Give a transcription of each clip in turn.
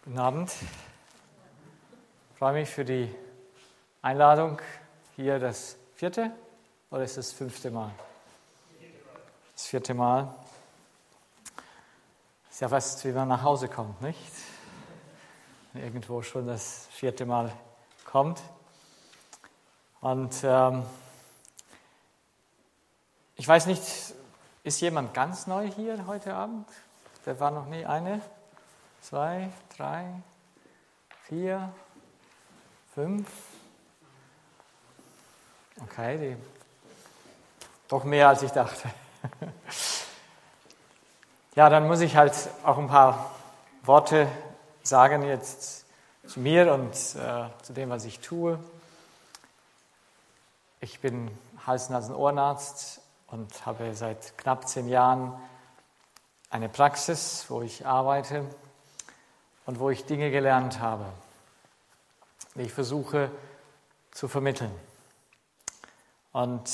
Guten Abend. Ich freue mich für die Einladung. Hier das 4. oder ist das 5. Mal? Das 4. Mal. Ist ja fast, wie man nach Hause kommt, nicht? Wenn irgendwo schon das 4. Mal kommt. Und ich weiß nicht, ist jemand ganz neu hier heute Abend? Der war noch nie eine? 2, 3, 4, 5. Okay, doch mehr als ich dachte. Ja, dann muss ich halt auch ein paar Worte sagen jetzt zu mir und zu dem, was ich tue. Ich bin Hals-, Nasen-, Ohrenarzt und habe seit knapp 10 Jahren eine Praxis, wo ich arbeite und wo ich Dinge gelernt habe, die ich versuche zu vermitteln. Und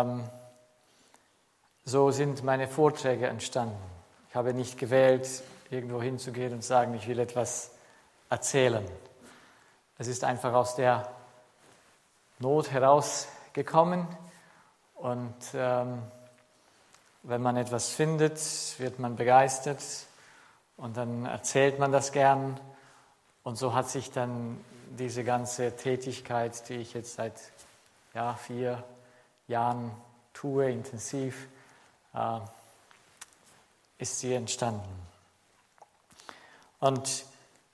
so sind meine Vorträge entstanden. Ich habe nicht gewählt, irgendwo hinzugehen und sagen, ich will etwas erzählen. Es ist einfach aus der Not herausgekommen und wenn man etwas findet, wird man begeistert und dann erzählt man das gern. Und so hat sich dann diese ganze Tätigkeit, die ich jetzt seit 4 Jahren tue, intensiv, ist sie entstanden. Und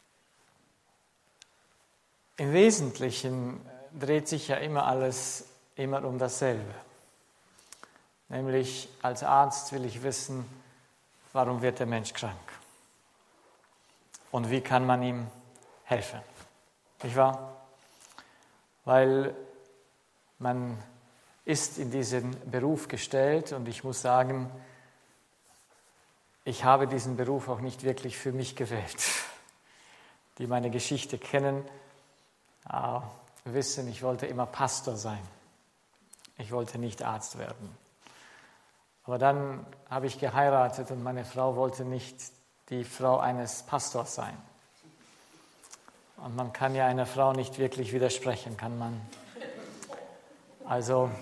im Wesentlichen dreht sich ja immer alles immer um dasselbe. Nämlich als Arzt will ich wissen, warum wird der Mensch krank? Und wie kann man ihm helfen? Nicht wahr? Weil man ist in diesen Beruf gestellt und ich muss sagen, ich habe diesen Beruf auch nicht wirklich für mich gewählt. Die meine Geschichte kennen, wissen, ich wollte immer Pastor sein. Ich wollte nicht Arzt werden. Aber dann habe ich geheiratet und meine Frau wollte nicht die Frau eines Pastors sein. Und man kann ja einer Frau nicht wirklich widersprechen, kann man. Also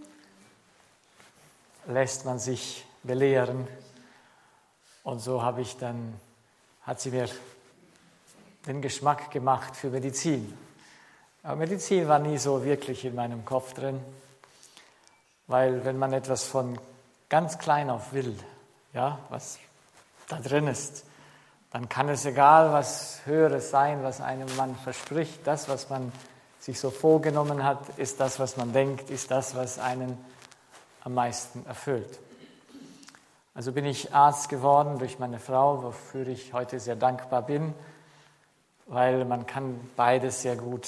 lässt man sich belehren. Und so hat sie mir den Geschmack gemacht für Medizin. Aber Medizin war nie so wirklich in meinem Kopf drin, weil wenn man etwas von ganz klein auf will, was da drin ist, dann kann es egal was Höheres sein, was einem man verspricht. Das, was man sich so vorgenommen hat, ist das, was man denkt, ist das, was einen am meisten erfüllt. Also bin ich Arzt geworden durch meine Frau, wofür ich heute sehr dankbar bin, weil man kann beides sehr gut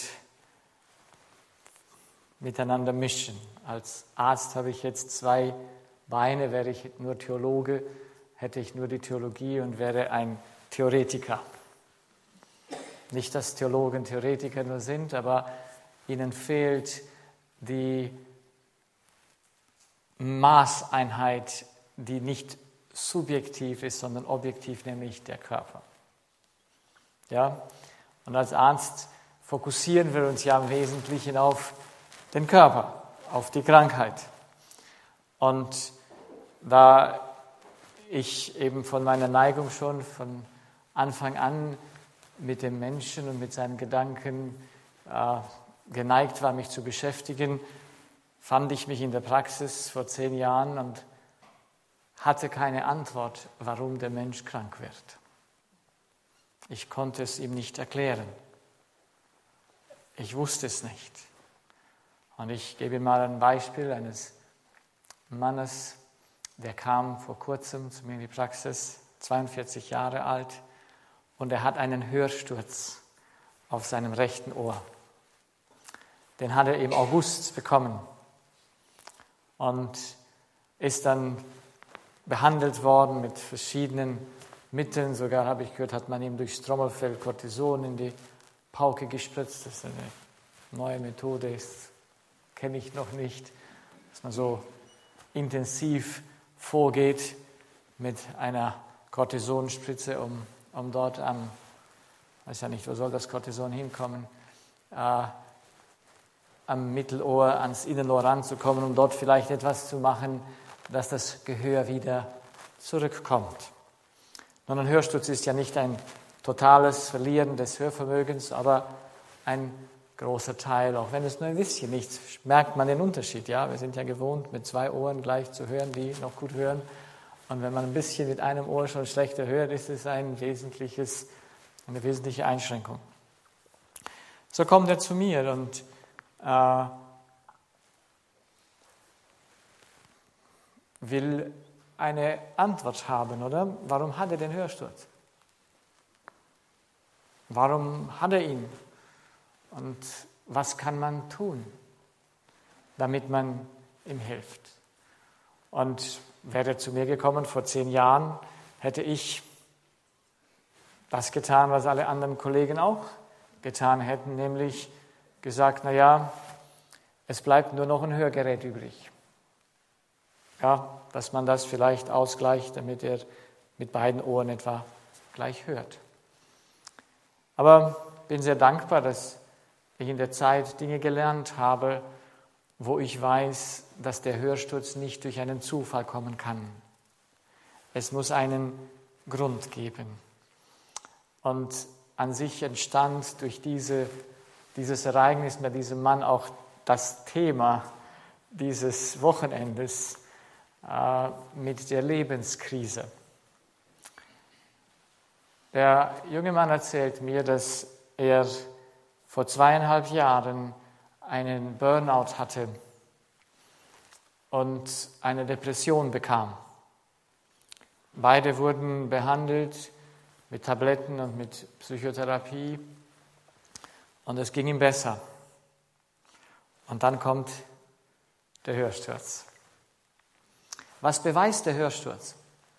miteinander mischen. Als Arzt habe ich jetzt 2 Beine, wäre ich nur Theologe, hätte ich nur die Theologie und wäre ein Theoretiker. Nicht, dass Theologen Theoretiker nur sind, aber ihnen fehlt die Maßeinheit, die nicht subjektiv ist, sondern objektiv, nämlich der Körper. Ja? Und als Arzt fokussieren wir uns ja im Wesentlichen auf den Körper, auf die Krankheit. Und da ich eben von meiner Neigung schon von Anfang an mit dem Menschen und mit seinen Gedanken geneigt war, mich zu beschäftigen, fand ich mich in der Praxis vor 10 Jahren und hatte keine Antwort, warum der Mensch krank wird. Ich konnte es ihm nicht erklären. Ich wusste es nicht. Und ich gebe mal ein Beispiel eines Mannes, der kam vor kurzem zu mir in die Praxis, 42 Jahre alt, und er hat einen Hörsturz auf seinem rechten Ohr. Den hat er im August bekommen und ist dann behandelt worden mit verschiedenen Mitteln. Sogar, habe ich gehört, hat man ihm durchs Trommelfell Cortison in die Pauke gespritzt. Das ist eine neue Methode, das kenne ich noch nicht, dass man so intensiv vorgeht mit einer Cortisonspritze, um dort am weiß ja nicht, wo soll das Cortison hinkommen, am Mittelohr ans Innenohr ranzukommen, um dort vielleicht etwas zu machen, dass das Gehör wieder zurückkommt. Nun, ein Hörsturz ist ja nicht ein totales Verlieren des Hörvermögens, aber ein großer Teil, auch wenn es nur ein bisschen nichts, merkt man den Unterschied. Ja, wir sind ja gewohnt, mit 2 Ohren gleich zu hören, die noch gut hören. Und wenn man ein bisschen mit einem Ohr schon schlechter hört, ist es eine wesentliche Einschränkung. So kommt er zu mir und will eine Antwort haben, oder? Warum hat er den Hörsturz? Warum hat er ihn? Und was kann man tun, damit man ihm hilft? Und wäre er zu mir gekommen vor 10 Jahren, hätte ich das getan, was alle anderen Kollegen auch getan hätten, nämlich gesagt, es bleibt nur noch ein Hörgerät übrig. Ja, dass man das vielleicht ausgleicht, damit er mit beiden Ohren etwa gleich hört. Aber bin sehr dankbar, dass ich in der Zeit Dinge gelernt habe, wo ich weiß, dass der Hörsturz nicht durch einen Zufall kommen kann. Es muss einen Grund geben. Und an sich entstand durch dieses Ereignis bei diesem Mann auch das Thema dieses Wochenendes mit der Lebenskrise. Der junge Mann erzählt mir, dass er vor 2,5 Jahren einen Burnout hatte und eine Depression bekam. Beide wurden behandelt mit Tabletten und mit Psychotherapie und es ging ihm besser. Und dann kommt der Hörsturz. Was beweist der Hörsturz?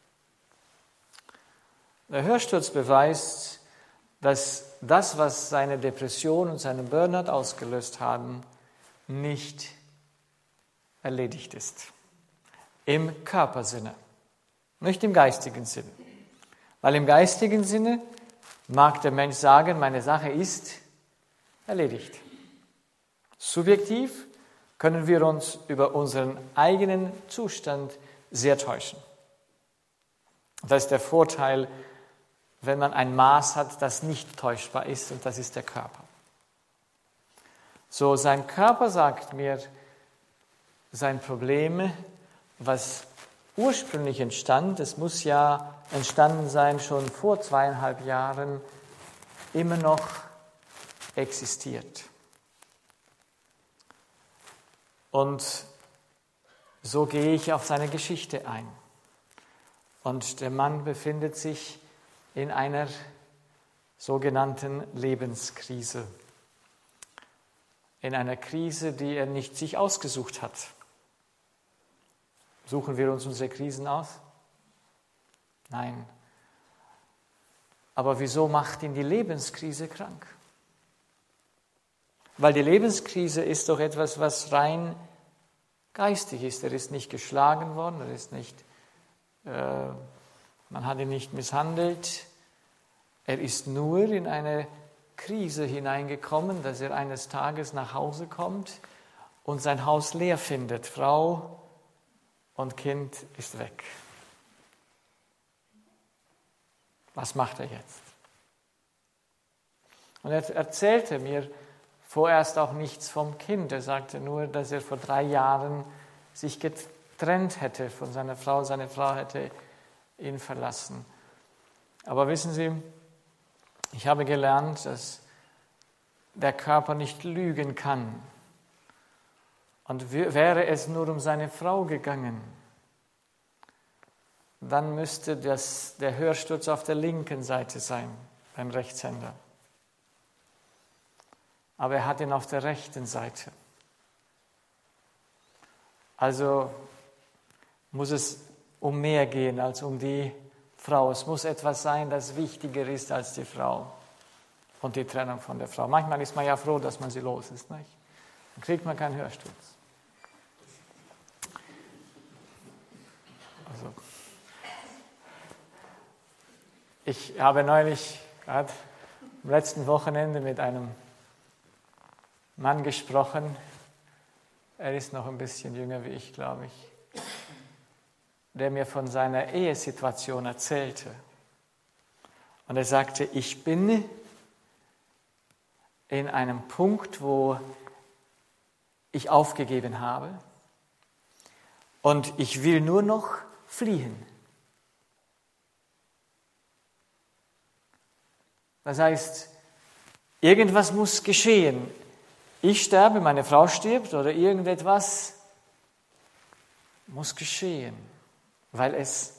Der Hörsturz beweist, dass das, was seine Depression und seinen Burnout ausgelöst haben, nicht erledigt ist. Im Körpersinne, nicht im geistigen Sinne. Weil im geistigen Sinne mag der Mensch sagen, meine Sache ist erledigt. Subjektiv können wir uns über unseren eigenen Zustand sehr täuschen. Das ist der Vorteil, wenn man ein Maß hat, das nicht täuschbar ist, und das ist der Körper. So, sein Körper sagt mir, sein Problem, was ursprünglich entstand, es muss ja entstanden sein schon vor 2,5 Jahren, immer noch existiert. Und so gehe ich auf seine Geschichte ein. Und der Mann befindet sich in einer sogenannten Lebenskrise. In einer Krise, die er nicht sich ausgesucht hat. Suchen wir uns unsere Krisen aus? Nein. Aber wieso macht ihn die Lebenskrise krank? Weil die Lebenskrise ist doch etwas, was rein geistig ist. Er ist nicht geschlagen worden, man hat ihn nicht misshandelt. Er ist nur in eine Krise hineingekommen, dass er eines Tages nach Hause kommt und sein Haus leer findet. Frau und Kind ist weg. Was macht er jetzt? Und er erzählte mir vorerst auch nichts vom Kind. Er sagte nur, dass er vor 3 Jahren sich getrennt hätte von seiner Frau. Seine Frau hätte ihn verlassen. Aber wissen Sie, ich habe gelernt, dass der Körper nicht lügen kann. Und wäre es nur um seine Frau gegangen, dann müsste der Hörsturz auf der linken Seite sein, beim Rechtshänder. Aber er hat ihn auf der rechten Seite. Also muss es um mehr gehen als um die Frau. Es muss etwas sein, das wichtiger ist als die Frau und die Trennung von der Frau. Manchmal ist man ja froh, dass man sie los ist, nicht? Dann kriegt man keinen Hörsturz. Also, ich habe neulich am letzten Wochenende mit einem Mann gesprochen. Er ist noch ein bisschen jünger wie ich, glaube ich, der mir von seiner Ehesituation erzählte. Und er sagte, ich bin in einem Punkt, wo ich aufgegeben habe und ich will nur noch fliehen. Das heißt, irgendwas muss geschehen. Ich sterbe, meine Frau stirbt oder irgendetwas muss geschehen, weil es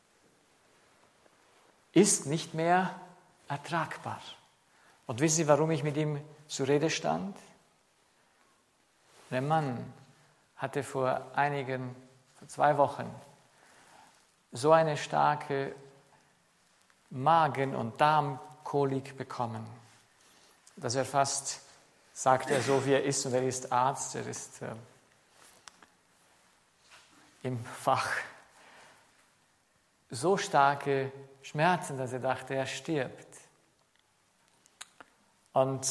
ist nicht mehr ertragbar. Und wissen Sie, warum ich mit ihm zur Rede stand? Der Mann hatte vor 2 Wochen so eine starke Magen- und Darmkolik bekommen, dass er fast, sagt er so wie er ist, und er ist Arzt, er ist im Fach, so starke Schmerzen, dass er dachte, er stirbt. Und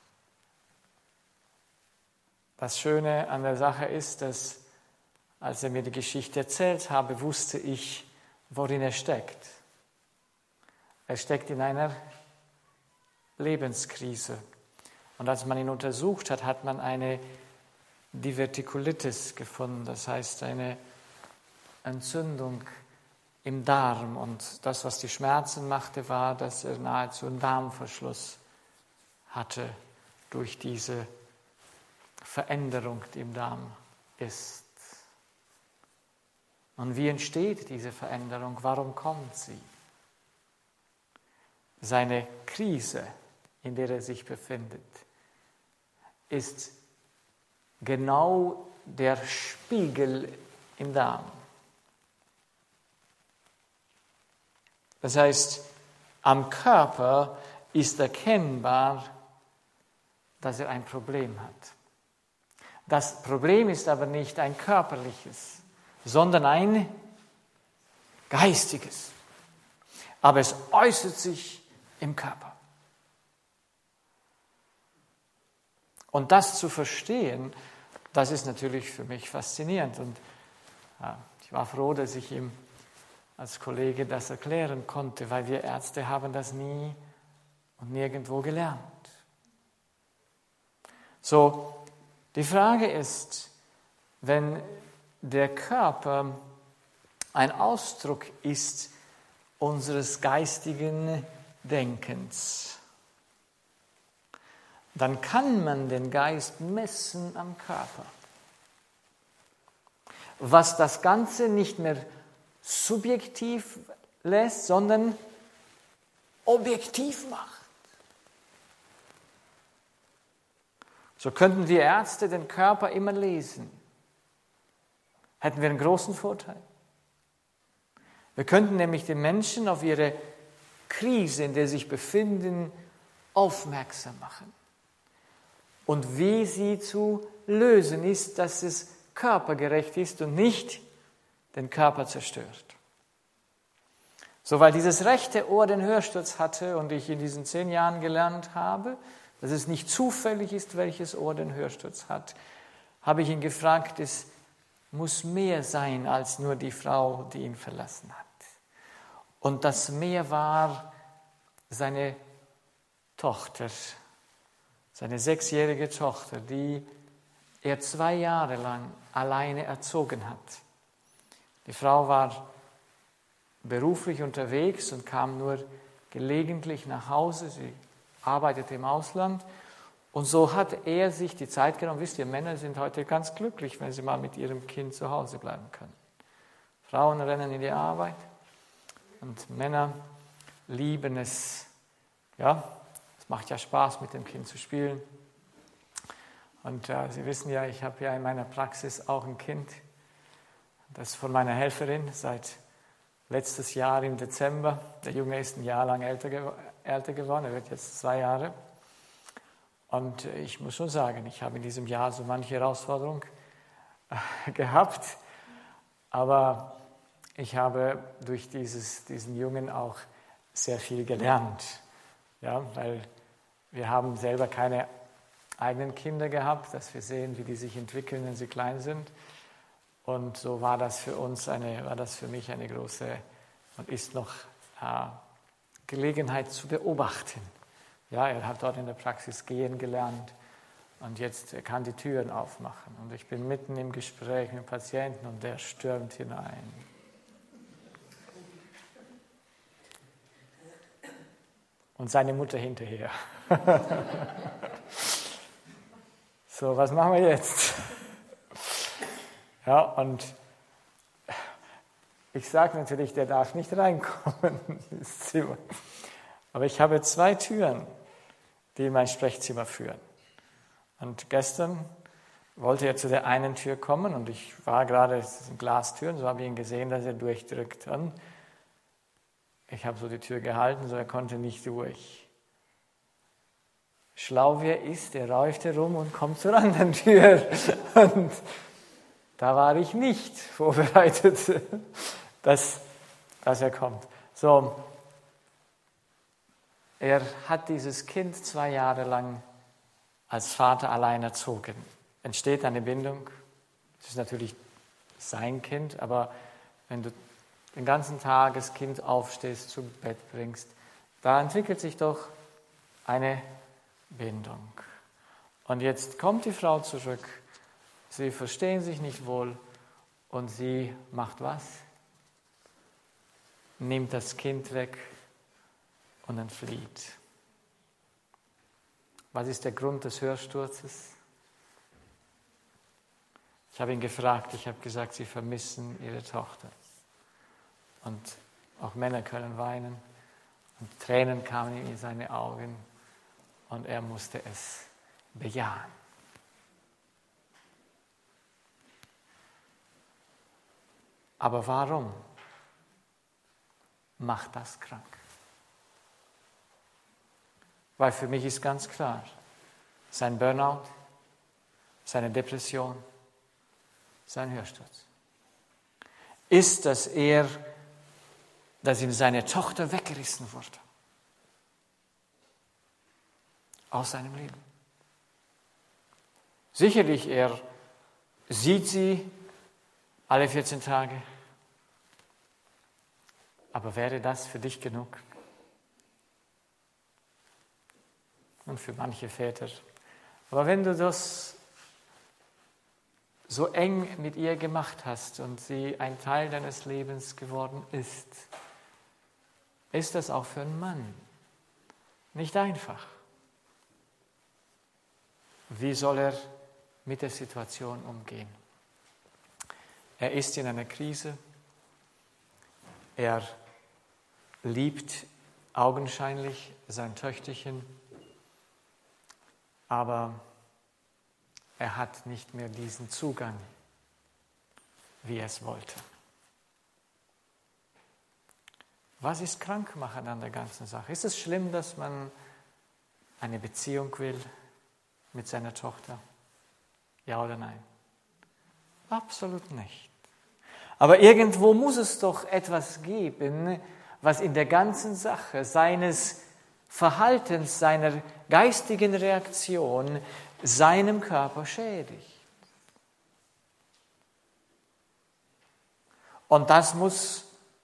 das Schöne an der Sache ist, dass, als er mir die Geschichte erzählt habe, wusste ich, worin er steckt. Er steckt in einer Lebenskrise. Und als man ihn untersucht hat, hat man eine Divertikulitis gefunden, das heißt eine Entzündung im Darm. Und das, was die Schmerzen machte, war, dass er nahezu einen Darmverschluss hatte durch diese Veränderung, die im Darm ist. Und wie entsteht diese Veränderung? Warum kommt sie? Seine Krise, in der er sich befindet, ist genau der Spiegel im Darm. Das heißt, am Körper ist erkennbar, dass er ein Problem hat. Das Problem ist aber nicht ein körperliches, sondern ein geistiges. Aber es äußert sich im Körper. Und das zu verstehen, das ist natürlich für mich faszinierend. Und ich war froh, dass ich ihm als Kollege das erklären konnte, weil wir Ärzte haben das nie und nirgendwo gelernt. So, die Frage ist, wenn der Körper ein Ausdruck ist unseres geistigen Denkens, dann kann man den Geist messen am Körper. Was das Ganze nicht mehr subjektiv lässt, sondern objektiv macht. So könnten wir Ärzte den Körper immer lesen. Hätten wir einen großen Vorteil. Wir könnten nämlich den Menschen auf ihre Krise, in der sie sich befinden, aufmerksam machen. Und wie sie zu lösen ist, dass es körpergerecht ist und nicht den Körper zerstört. So, weil dieses rechte Ohr den Hörsturz hatte und ich in diesen 10 Jahren gelernt habe, dass es nicht zufällig ist, welches Ohr den Hörsturz hat, habe ich ihn gefragt, es muss mehr sein als nur die Frau, die ihn verlassen hat. Und das Mehr war seine Tochter, seine 6-jährige Tochter, die er 2 Jahre lang alleine erzogen hat. Die Frau war beruflich unterwegs und kam nur gelegentlich nach Hause. Sie arbeitete im Ausland. Und so hat er sich die Zeit genommen. Wisst ihr, Männer sind heute ganz glücklich, wenn sie mal mit ihrem Kind zu Hause bleiben können. Frauen rennen in die Arbeit und Männer lieben es. Ja, es macht ja Spaß, mit dem Kind zu spielen. Und Sie wissen ja, ich habe ja in meiner Praxis auch ein Kind, das von meiner Helferin seit letztes Jahr im Dezember. Der Junge ist ein Jahr lang älter geworden, er wird jetzt 2 Jahre. Und ich muss schon sagen, ich habe in diesem Jahr so manche Herausforderung gehabt, aber ich habe durch diesen Jungen auch sehr viel gelernt, ja, weil Wir haben selber keine eigenen Kinder gehabt, dass wir sehen, wie die sich entwickeln, wenn sie klein sind. Und so war das für mich eine große und ist noch Gelegenheit zu beobachten. Ja, er hat dort in der Praxis gehen gelernt und jetzt er kann die Türen aufmachen. Und ich bin mitten im Gespräch mit dem Patienten und der stürmt hinein. Und seine Mutter hinterher. So, was machen wir jetzt? Ja, und ich sage natürlich, der darf nicht reinkommen ins Zimmer. Aber ich habe 2 Türen, die in mein Sprechzimmer führen. Und gestern wollte er zu der einen Tür kommen und ich war gerade, es sind Glastüren, so habe ich ihn gesehen, dass er durchdrückt. Und ich habe so die Tür gehalten, so er konnte nicht durch. Schlau wie er ist, er läuft herum und kommt zur anderen Tür. Und da war ich nicht vorbereitet, dass er kommt. So, er hat dieses Kind 2 Jahre lang als Vater allein erzogen. Entsteht eine Bindung. Es ist natürlich sein Kind, aber wenn du den ganzen Tag das Kind aufstehst, zum Bett bringst, da entwickelt sich doch eine Bindung. Und jetzt kommt die Frau zurück, sie verstehen sich nicht wohl und sie macht was? Nimmt das Kind weg und entflieht. Was ist der Grund des Hörsturzes? Ich habe ihn gefragt, ich habe gesagt, sie vermissen ihre Tochter. Und auch Männer können weinen. Und Tränen kamen ihm in seine Augen. Und er musste es bejahen. Aber warum macht das krank? Weil für mich ist ganz klar, sein Burnout, seine Depression, sein Hörsturz ist, dass ihm seine Tochter weggerissen wurde. Aus seinem Leben. Sicherlich, er sieht sie alle 14 Tage. Aber wäre das für dich genug? Und für manche Väter. Aber wenn du das so eng mit ihr gemacht hast und sie ein Teil deines Lebens geworden ist das auch für einen Mann nicht einfach. Wie soll er mit der Situation umgehen? Er ist in einer Krise. Er liebt augenscheinlich sein Töchterchen, aber er hat nicht mehr diesen Zugang, wie er es wollte. Was ist krankmachend an der ganzen Sache? Ist es schlimm, dass man eine Beziehung will mit seiner Tochter? Ja oder nein? Absolut nicht. Aber irgendwo muss es doch etwas geben, was in der ganzen Sache seines Verhaltens, seiner geistigen Reaktion, seinem Körper schädigt. Und das muss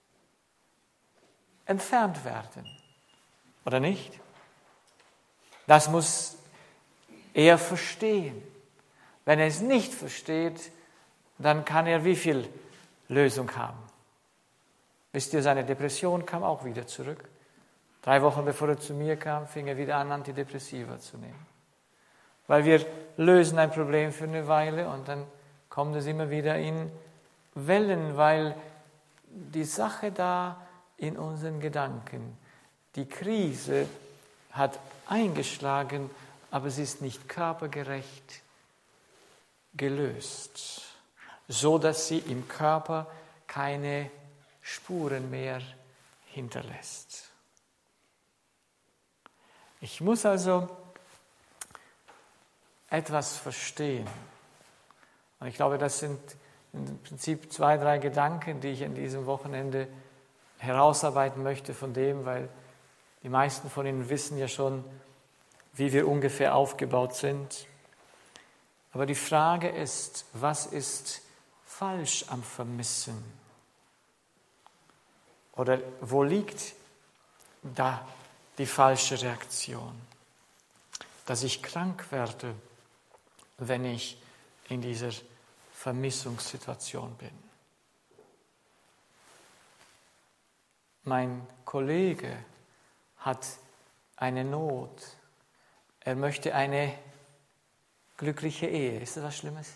entfernt werden, oder nicht? Das muss er verstehen. Wenn er es nicht versteht, dann kann er wie viel Lösung haben? Wisst ihr, seine Depression kam auch wieder zurück. 3 Wochen bevor er zu mir kam, fing er wieder an, Antidepressiva zu nehmen. Weil wir lösen ein Problem für eine Weile und dann kommt es immer wieder in Wellen, weil die Sache da in unseren Gedanken, die Krise hat eingeschlagen, aber sie ist nicht körpergerecht gelöst, so dass sie im Körper keine Spuren mehr hinterlässt. Ich muss also etwas verstehen. Und ich glaube, das sind im Prinzip 2, 3 Gedanken, die ich an diesem Wochenende herausarbeiten möchte von dem, weil die meisten von Ihnen wissen ja schon, wie wir ungefähr aufgebaut sind. Aber die Frage ist, was ist falsch am Vermissen? Oder wo liegt da die falsche Reaktion? Dass ich krank werde, wenn ich in dieser Vermissungssituation bin. Mein Kollege hat eine Not. Er möchte eine glückliche Ehe. Ist das was Schlimmes?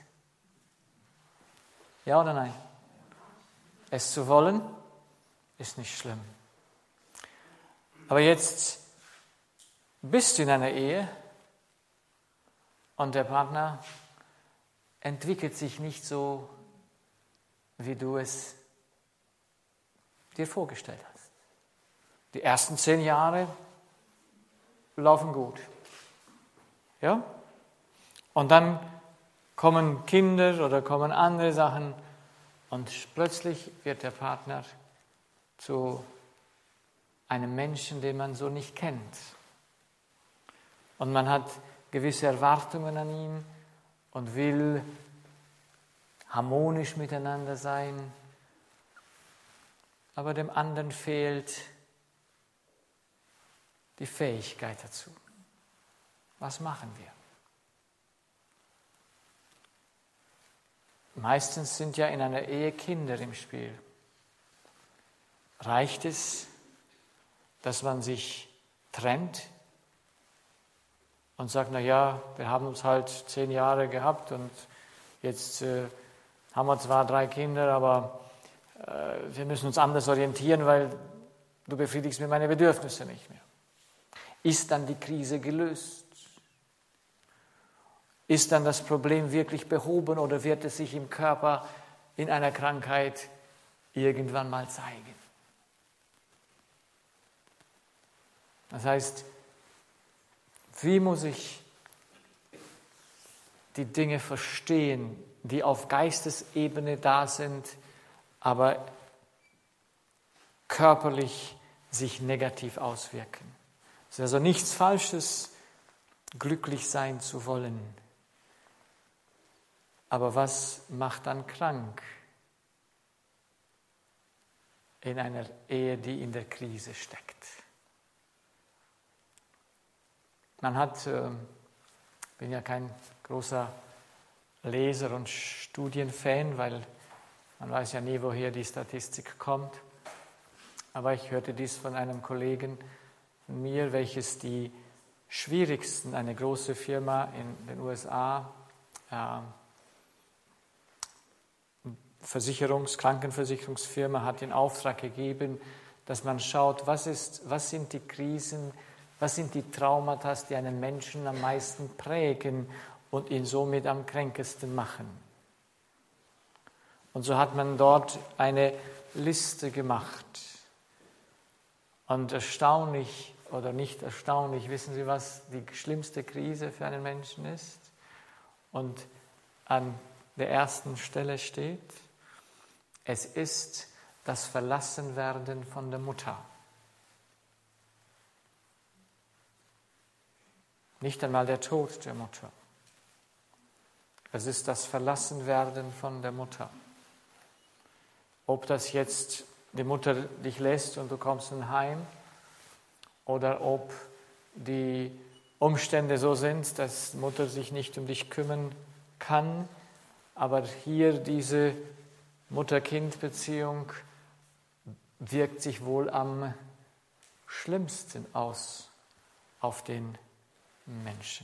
Ja oder nein? Es zu wollen, ist nicht schlimm. Aber jetzt bist du in einer Ehe und der Partner entwickelt sich nicht so, wie du es dir vorgestellt hast. Die ersten 10 Jahre laufen gut. Ja? Und dann kommen Kinder oder kommen andere Sachen und plötzlich wird der Partner zu einem Menschen, den man so nicht kennt. Und man hat gewisse Erwartungen an ihn und will harmonisch miteinander sein, aber dem anderen fehlt die Fähigkeit dazu. Was machen wir? Meistens sind ja in einer Ehe Kinder im Spiel. Reicht es, dass man sich trennt und sagt, na ja, wir haben uns halt 10 Jahre gehabt und jetzt haben wir zwar 3 Kinder, aber wir müssen uns anders orientieren, weil du befriedigst mir meine Bedürfnisse nicht mehr. Ist dann die Krise gelöst? Ist dann das Problem wirklich behoben oder wird es sich im Körper in einer Krankheit irgendwann mal zeigen? Das heißt, wie muss ich die Dinge verstehen, die auf Geistesebene da sind, aber körperlich sich negativ auswirken? Es ist also nichts Falsches, glücklich sein zu wollen. Aber was macht dann krank in einer Ehe, die in der Krise steckt? Man hat, ich bin ja kein großer Leser und Studienfan, weil man weiß ja nie, woher die Statistik kommt. Aber ich hörte dies von einem Kollegen von mir, welches die schwierigsten, eine große Firma in den USA, Krankenversicherungsfirma hat in Auftrag gegeben, dass man schaut, was sind die Krisen, was sind die Traumata, die einen Menschen am meisten prägen und ihn somit am kränkesten machen. Und so hat man dort eine Liste gemacht. Und erstaunlich oder nicht erstaunlich, wissen Sie, was die schlimmste Krise für einen Menschen ist? Und an der ersten Stelle steht, es ist das Verlassenwerden von der Mutter. Nicht einmal der Tod der Mutter. Es ist das Verlassenwerden von der Mutter. Ob das jetzt die Mutter dich lässt und du kommst in ein Heim oder ob die Umstände so sind, dass die Mutter sich nicht um dich kümmern kann, aber hier diese Mutter-Kind-Beziehung wirkt sich wohl am schlimmsten aus auf den Menschen.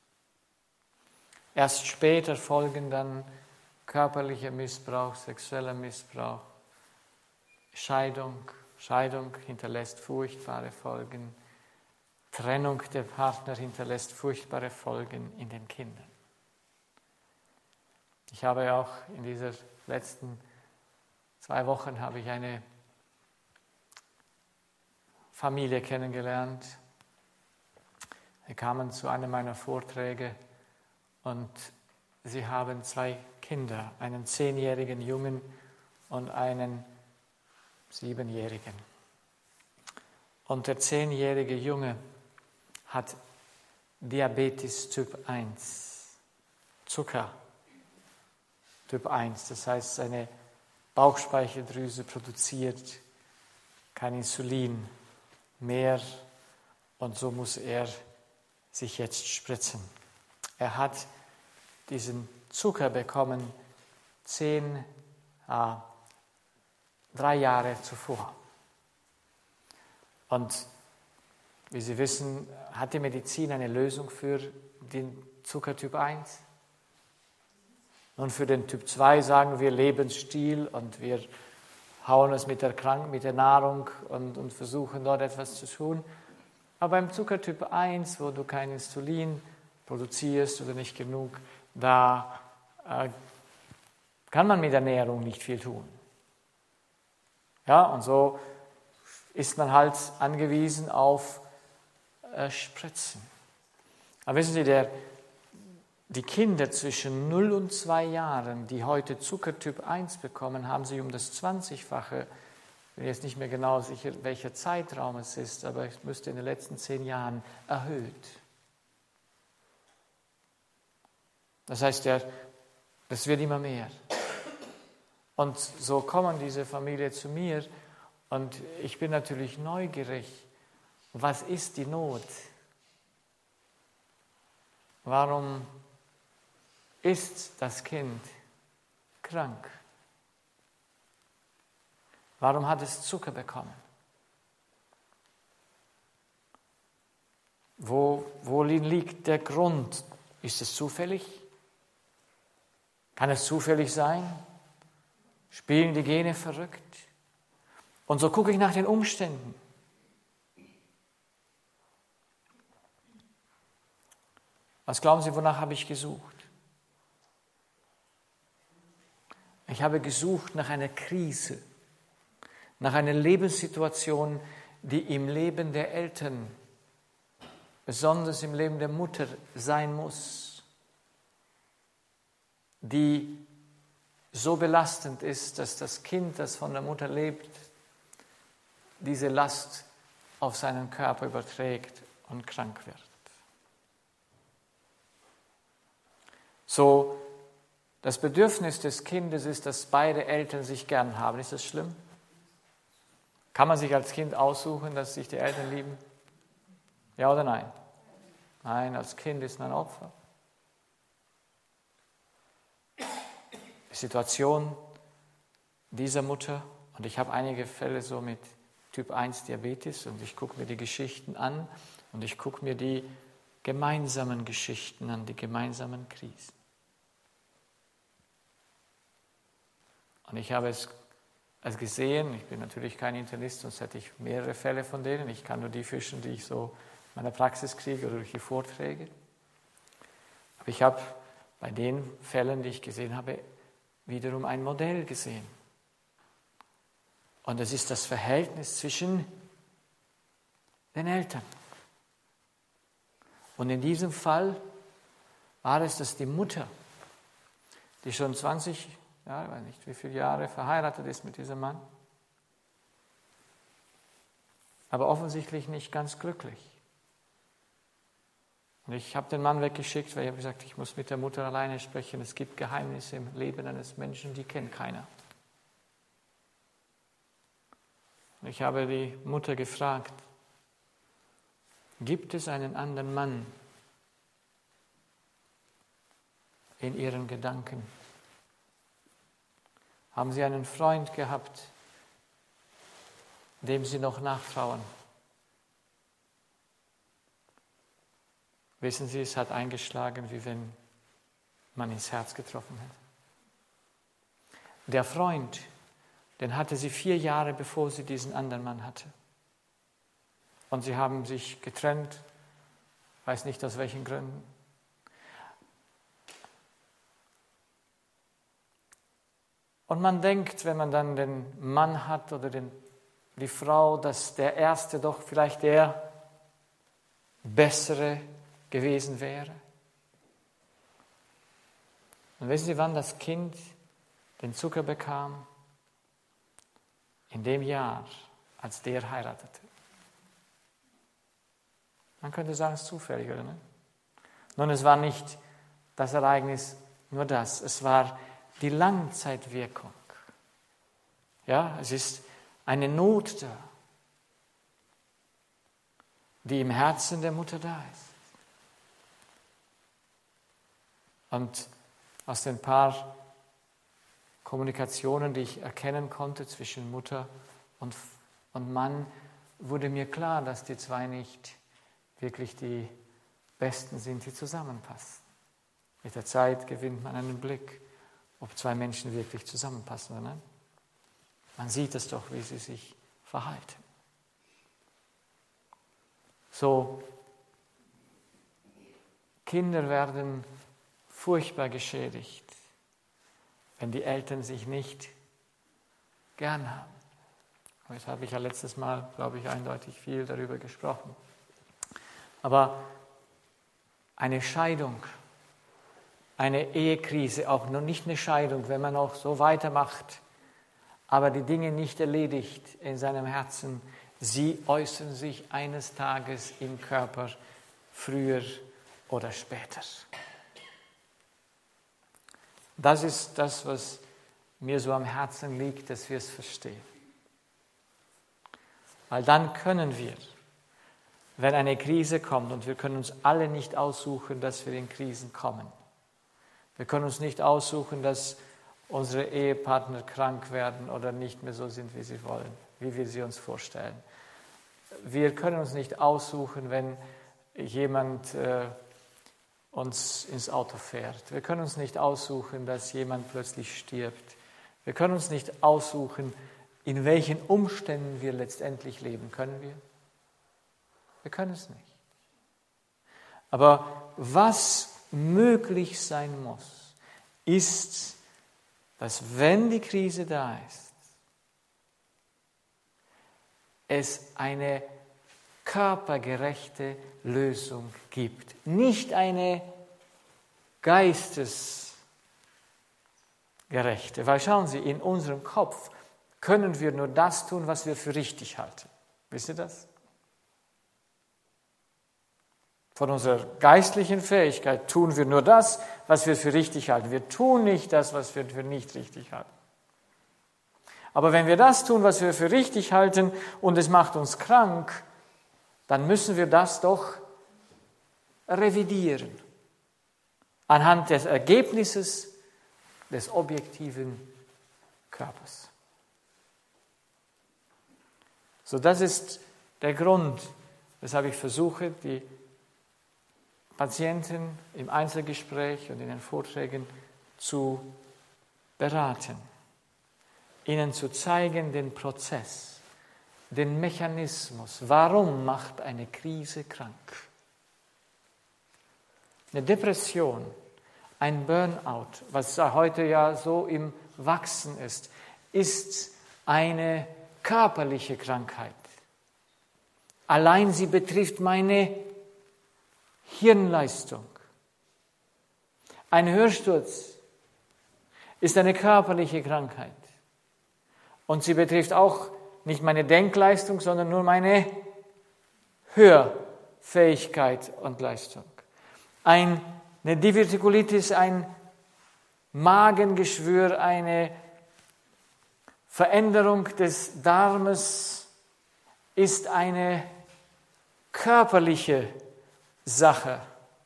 Erst später folgen dann körperlicher Missbrauch, sexueller Missbrauch, Scheidung. Scheidung hinterlässt furchtbare Folgen. Trennung der Partner hinterlässt furchtbare Folgen in den Kindern. Ich habe auch in dieser letzten 2 Wochen habe ich eine Familie kennengelernt. Sie kamen zu einem meiner Vorträge und sie haben 2 Kinder, einen 10-jährigen Jungen und einen 7-jährigen. Und der 10-jährige Junge hat Diabetes Typ 1, Zucker Typ 1, das heißt, seine Bauchspeicheldrüse produziert kein Insulin mehr und so muss er sich jetzt spritzen. Er hat diesen Zucker bekommen 3 Jahre zuvor. Und wie Sie wissen, hat die Medizin eine Lösung für den Zuckertyp 1? Nun, für den Typ 2 sagen wir Lebensstil und wir hauen es mit der Nahrung und versuchen dort etwas zu tun. Aber beim Zuckertyp 1, wo du kein Insulin produzierst oder nicht genug, da kann man mit Ernährung nicht viel tun. Ja, und so ist man halt angewiesen auf Spritzen. Aber wissen Sie, die Kinder zwischen 0 und 2 Jahren, die heute Zuckertyp 1 bekommen, haben sich um das 20-fache, ich bin jetzt nicht mehr genau sicher, welcher Zeitraum es ist, aber es müsste in den letzten 10 Jahren erhöht. Das heißt, das wird immer mehr. Und so kommen diese Familien zu mir und ich bin natürlich neugierig. Was ist die Not? Warum ist das Kind krank? Warum hat es Zucker bekommen? Wo liegt der Grund? Ist es zufällig? Kann es zufällig sein? Spielen die Gene verrückt? Und so gucke ich nach den Umständen. Was glauben Sie, wonach habe ich gesucht? Ich habe gesucht nach einer Krise, nach einer Lebenssituation, die im Leben der Eltern, besonders im Leben der Mutter sein muss, die so belastend ist, dass das Kind, das von der Mutter lebt, diese Last auf seinen Körper überträgt und krank wird. So, das Bedürfnis des Kindes ist, dass beide Eltern sich gern haben. Ist das schlimm? Kann man sich als Kind aussuchen, dass sich die Eltern lieben? Ja oder nein? Nein, als Kind ist man Opfer. Die Situation dieser Mutter, und ich habe einige Fälle so mit Typ 1 Diabetes und ich gucke mir die Geschichten an und ich gucke mir die gemeinsamen Geschichten an, die gemeinsamen Krisen. Und ich habe es gesehen, ich bin natürlich kein Internist, sonst hätte ich mehrere Fälle von denen. Ich kann nur die fischen, die ich so in meiner Praxis kriege oder durch die Vorträge. Aber ich habe bei den Fällen, die ich gesehen habe, wiederum ein Modell gesehen. Und es ist das Verhältnis zwischen den Eltern. Und in diesem Fall war es, dass die Mutter, die schon 20 Jahre, ich weiß nicht wie viele Jahre verheiratet ist mit diesem Mann, aber offensichtlich nicht ganz glücklich. Und ich habe den Mann weggeschickt, weil ich habe gesagt, ich muss mit der Mutter alleine sprechen. Es gibt Geheimnisse im Leben eines Menschen, die kennt keiner. Und ich habe die Mutter gefragt, gibt es einen anderen Mann in Ihren Gedanken? Haben Sie einen Freund gehabt, dem Sie noch nachtrauern? Wissen Sie, es hat eingeschlagen, wie wenn man ins Herz getroffen hätte. Der Freund, den hatte sie 4 Jahre, bevor sie diesen anderen Mann hatte. Und sie haben sich getrennt, weiß nicht aus welchen Gründen. Und man denkt, wenn man dann den Mann hat oder die Frau, dass der Erste doch vielleicht der Bessere gewesen wäre. Und wissen Sie, wann das Kind den Zucker bekam? In dem Jahr, als der heiratete. Man könnte sagen, es ist zufällig, oder nicht? Nun, es war nicht das Ereignis nur das, es war die Langzeitwirkung. Ja, es ist eine Not da, die im Herzen der Mutter da ist. Und aus den paar Kommunikationen, die ich erkennen konnte zwischen Mutter und Mann, wurde mir klar, dass die zwei nicht wirklich die Besten sind, die zusammenpassen. Mit der Zeit gewinnt man einen Blick, ob zwei Menschen wirklich zusammenpassen oder nicht. Man sieht es doch, wie sie sich verhalten. So, Kinder werden furchtbar geschädigt, wenn die Eltern sich nicht gern haben. Jetzt habe ich ja letztes Mal, glaube ich, eindeutig viel darüber gesprochen. Aber eine Scheidung, eine Ehekrise, auch noch nicht eine Scheidung, wenn man auch so weitermacht, aber die Dinge nicht erledigt in seinem Herzen, sie äußern sich eines Tages im Körper, früher oder später. Das ist das, was mir so am Herzen liegt, dass wir es verstehen. Weil dann können wir, wenn eine Krise kommt, und wir können uns alle nicht aussuchen, dass wir in Krisen kommen. Wir können uns nicht aussuchen, dass unsere Ehepartner krank werden oder nicht mehr so sind, wie sie wollen, wie wir sie uns vorstellen. Wir können uns nicht aussuchen, wenn jemand uns ins Auto fährt. Wir können uns nicht aussuchen, dass jemand plötzlich stirbt. Wir können uns nicht aussuchen, in welchen Umständen wir letztendlich leben. Können wir? Wir können es nicht. Aber was möglich sein muss, ist, dass wenn die Krise da ist, es eine körpergerechte Lösung gibt. Nicht eine geistesgerechte. Weil schauen Sie, in unserem Kopf können wir nur das tun, was wir für richtig halten. Wisst ihr das? Von unserer geistlichen Fähigkeit tun wir nur das, was wir für richtig halten. Wir tun nicht das, was wir für nicht richtig halten. Aber wenn wir das tun, was wir für richtig halten, und es macht uns krank, dann müssen wir das doch revidieren. Anhand des Ergebnisses des objektiven Körpers. So, das ist der Grund, weshalb ich versuche, die Patienten im Einzelgespräch und in den Vorträgen zu beraten, ihnen zu zeigen den Prozess, den Mechanismus. Warum macht eine Krise krank? Eine Depression, ein Burnout, was heute ja so im Wachsen ist eine körperliche Krankheit. Allein sie betrifft meine Hirnleistung. Ein Hörsturz ist eine körperliche Krankheit. Und sie betrifft auch nicht meine Denkleistung, sondern nur meine Hörfähigkeit und Leistung. Eine Divertikulitis, ein Magengeschwür, eine Veränderung des Darmes ist eine körperliche Sache.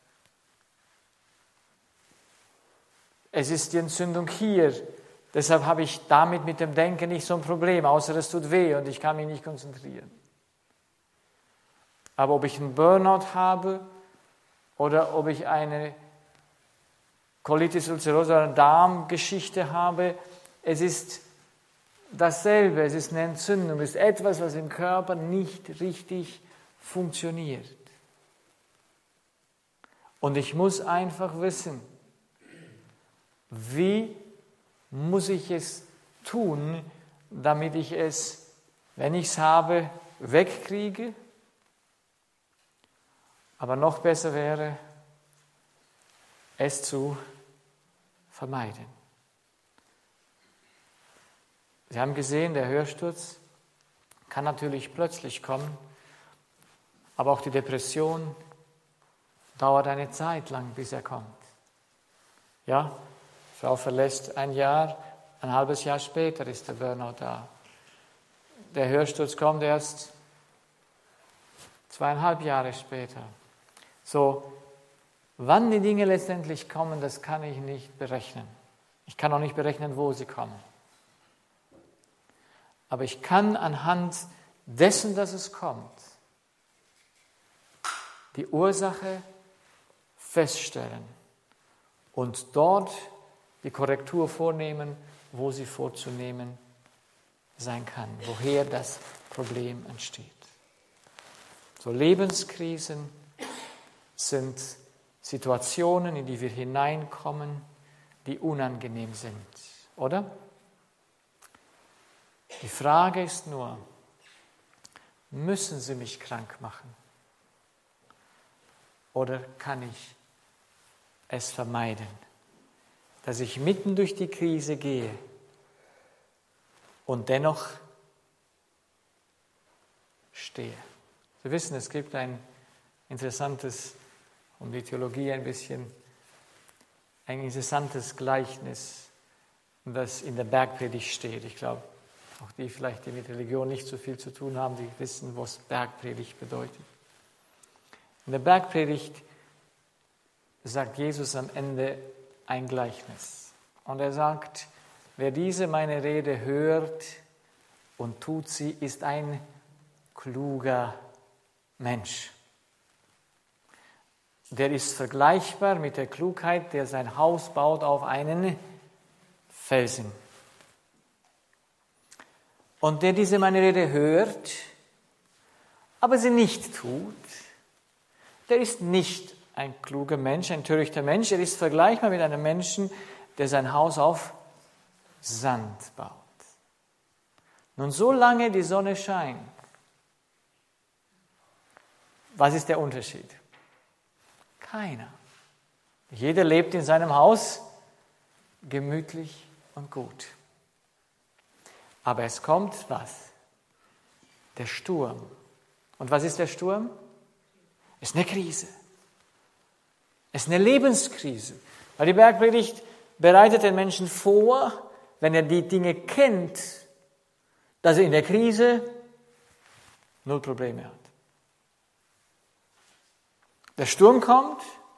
Es ist die Entzündung hier. Deshalb habe ich damit mit dem Denken nicht so ein Problem, außer es tut weh und ich kann mich nicht konzentrieren. Aber ob ich einen Burnout habe oder ob ich eine Colitis ulcerosa oder eine Darmgeschichte habe, es ist dasselbe, es ist eine Entzündung, es ist etwas, was im Körper nicht richtig funktioniert. Und ich muss einfach wissen, wie muss ich es tun, damit ich es, wenn ich es habe, wegkriege. Aber noch besser wäre, es zu vermeiden. Sie haben gesehen, der Hörsturz kann natürlich plötzlich kommen, aber auch die Depression Dauert eine Zeit lang, bis er kommt. Ja, die Frau verlässt ein Jahr, ein halbes Jahr später ist der Burnout da. Der Hörsturz kommt erst 2,5 Jahre später. So, wann die Dinge letztendlich kommen, das kann ich nicht berechnen. Ich kann auch nicht berechnen, wo sie kommen. Aber ich kann anhand dessen, dass es kommt, die Ursache feststellen und dort die Korrektur vornehmen, wo sie vorzunehmen sein kann, woher das Problem entsteht. So, Lebenskrisen sind Situationen, in die wir hineinkommen, die unangenehm sind, oder? Die Frage ist nur, müssen sie mich krank machen? Oder kann ich es vermeiden, dass ich mitten durch die Krise gehe und dennoch stehe? Sie wissen, es gibt ein interessantes, um die Theologie ein interessantes Gleichnis, das in der Bergpredigt steht. Ich glaube, auch die vielleicht, die mit Religion nicht so viel zu tun haben, die wissen, was Bergpredigt bedeutet. In der Bergpredigt sagt Jesus am Ende ein Gleichnis. Und er sagt, wer diese meine Rede hört und tut sie, ist ein kluger Mensch. Der ist vergleichbar mit der Klugheit, der sein Haus baut auf einen Felsen. Und der diese meine Rede hört, aber sie nicht tut, der ist nicht ein kluger Mensch, ein törichter Mensch. Er ist vergleichbar mit einem Menschen, der sein Haus auf Sand baut. Nun, solange die Sonne scheint, was ist der Unterschied? Keiner. Jeder lebt in seinem Haus gemütlich und gut. Aber es kommt was? Der Sturm. Und was ist der Sturm? Es ist eine Krise. Es ist eine Lebenskrise. Weil die Bergpredigt bereitet den Menschen vor, wenn er die Dinge kennt, dass er in der Krise null Probleme hat. Der Sturm kommt,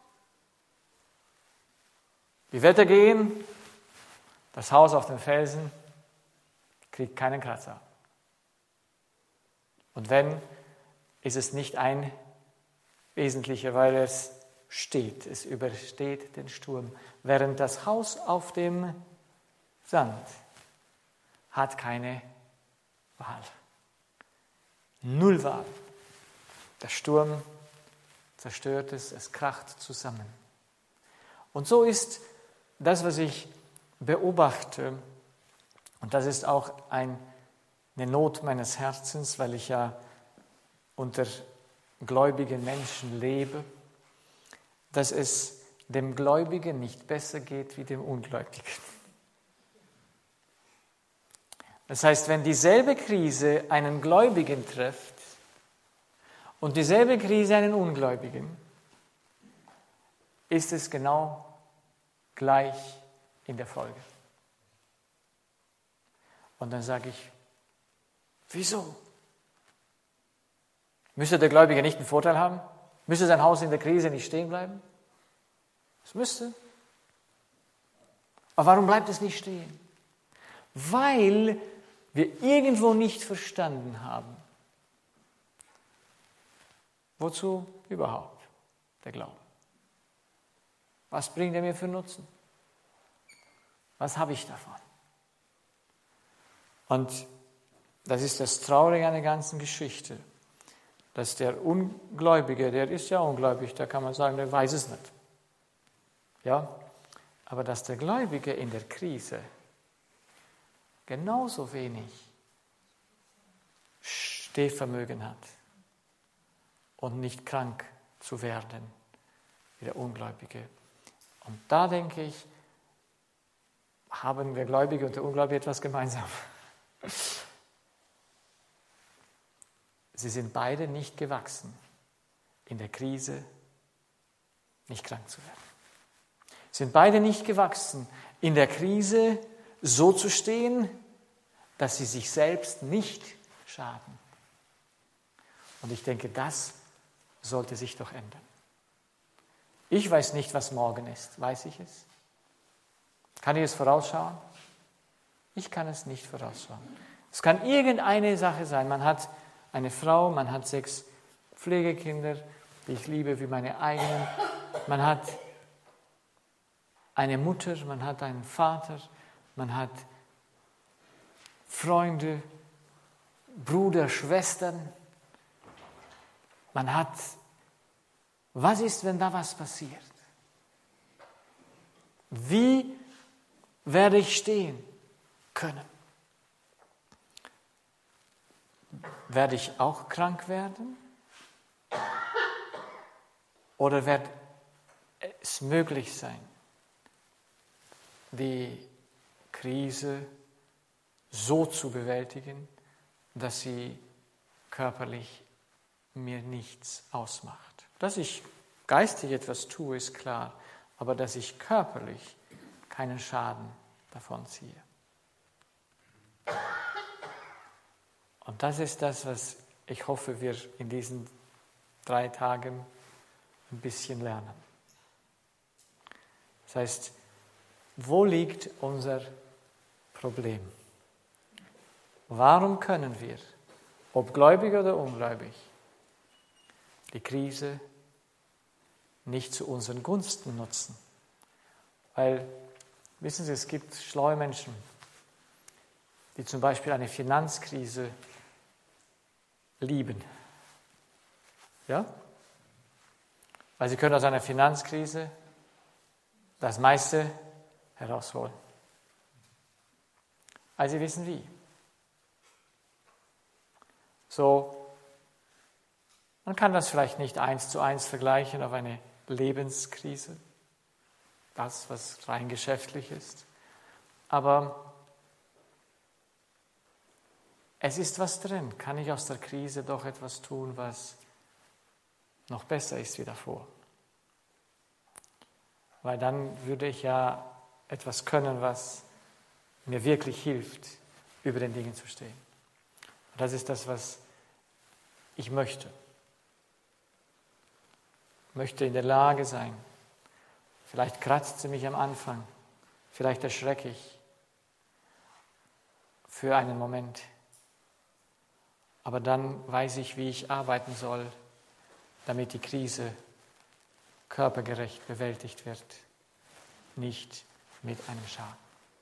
die Wetter gehen, das Haus auf dem Felsen kriegt keinen Kratzer. Und wenn, ist es nicht ein wesentlicher, weil es steht, es übersteht den Sturm. Während das Haus auf dem Sand hat keine Wahl. Null Wahl. Der Sturm zerstört es, es kracht zusammen. Und so ist das, was ich beobachte, und das ist auch eine Not meines Herzens, weil ich ja unter gläubigen Menschen lebe, dass es dem Gläubigen nicht besser geht wie dem Ungläubigen. Das heißt, wenn dieselbe Krise einen Gläubigen trifft und dieselbe Krise einen Ungläubigen, ist es genau gleich in der Folge. Und dann sage ich, wieso? Müsste der Gläubige nicht einen Vorteil haben? Müsste sein Haus in der Krise nicht stehen bleiben? Es müsste. Aber warum bleibt es nicht stehen? Weil wir irgendwo nicht verstanden haben, wozu überhaupt der Glaube? Was bringt er mir für Nutzen? Was habe ich davon? Und das ist das Traurige an der ganzen Geschichte, dass der Ungläubige, der ist ja ungläubig, da kann man sagen, der weiß es nicht. Ja, aber dass der Gläubige in der Krise genauso wenig Stehvermögen hat und nicht krank zu werden wie der Ungläubige. Und da denke ich, haben der Gläubige und der Ungläubige etwas gemeinsam. Sie sind beide nicht gewachsen in der Krise nicht krank zu werden. Sind beide nicht gewachsen, in der Krise so zu stehen, dass sie sich selbst nicht schaden. Und ich denke, das sollte sich doch ändern. Ich weiß nicht, was morgen ist. Weiß ich es? Kann ich es vorausschauen? Ich kann es nicht vorausschauen. Es kann irgendeine Sache sein. Man hat eine Frau, man hat 6 Pflegekinder, die ich liebe wie meine eigenen. Man hat eine Mutter, man hat einen Vater, man hat Freunde, Brüder, Schwestern. Man hat, was ist, wenn da was passiert? Wie werde ich stehen können? Werde ich auch krank werden? Oder wird es möglich sein, die Krise so zu bewältigen, dass sie körperlich mir nichts ausmacht? Dass ich geistig etwas tue, ist klar, aber dass ich körperlich keinen Schaden davon ziehe. Und das ist das, was ich hoffe, wir in diesen 3 Tagen ein bisschen lernen. Das heißt, wo liegt unser Problem? Warum können wir, ob gläubig oder ungläubig, die Krise nicht zu unseren Gunsten nutzen? Weil, wissen Sie, es gibt schlaue Menschen, die zum Beispiel eine Finanzkrise lieben. Ja? Weil sie können aus einer Finanzkrise das meiste herausholen. Weil sie wissen wie. So, man kann das vielleicht nicht 1:1 vergleichen auf eine Lebenskrise, das, was rein geschäftlich ist, aber es ist was drin. Kann ich aus der Krise doch etwas tun, was noch besser ist wie davor? Weil dann würde ich ja etwas können, was mir wirklich hilft, über den Dingen zu stehen. Und das ist das, was ich möchte. Ich möchte in der Lage sein. Vielleicht kratzt sie mich am Anfang. Vielleicht erschrecke ich für einen Moment. Aber dann weiß ich, wie ich arbeiten soll, damit die Krise körpergerecht bewältigt wird, nicht mit einem Schaden.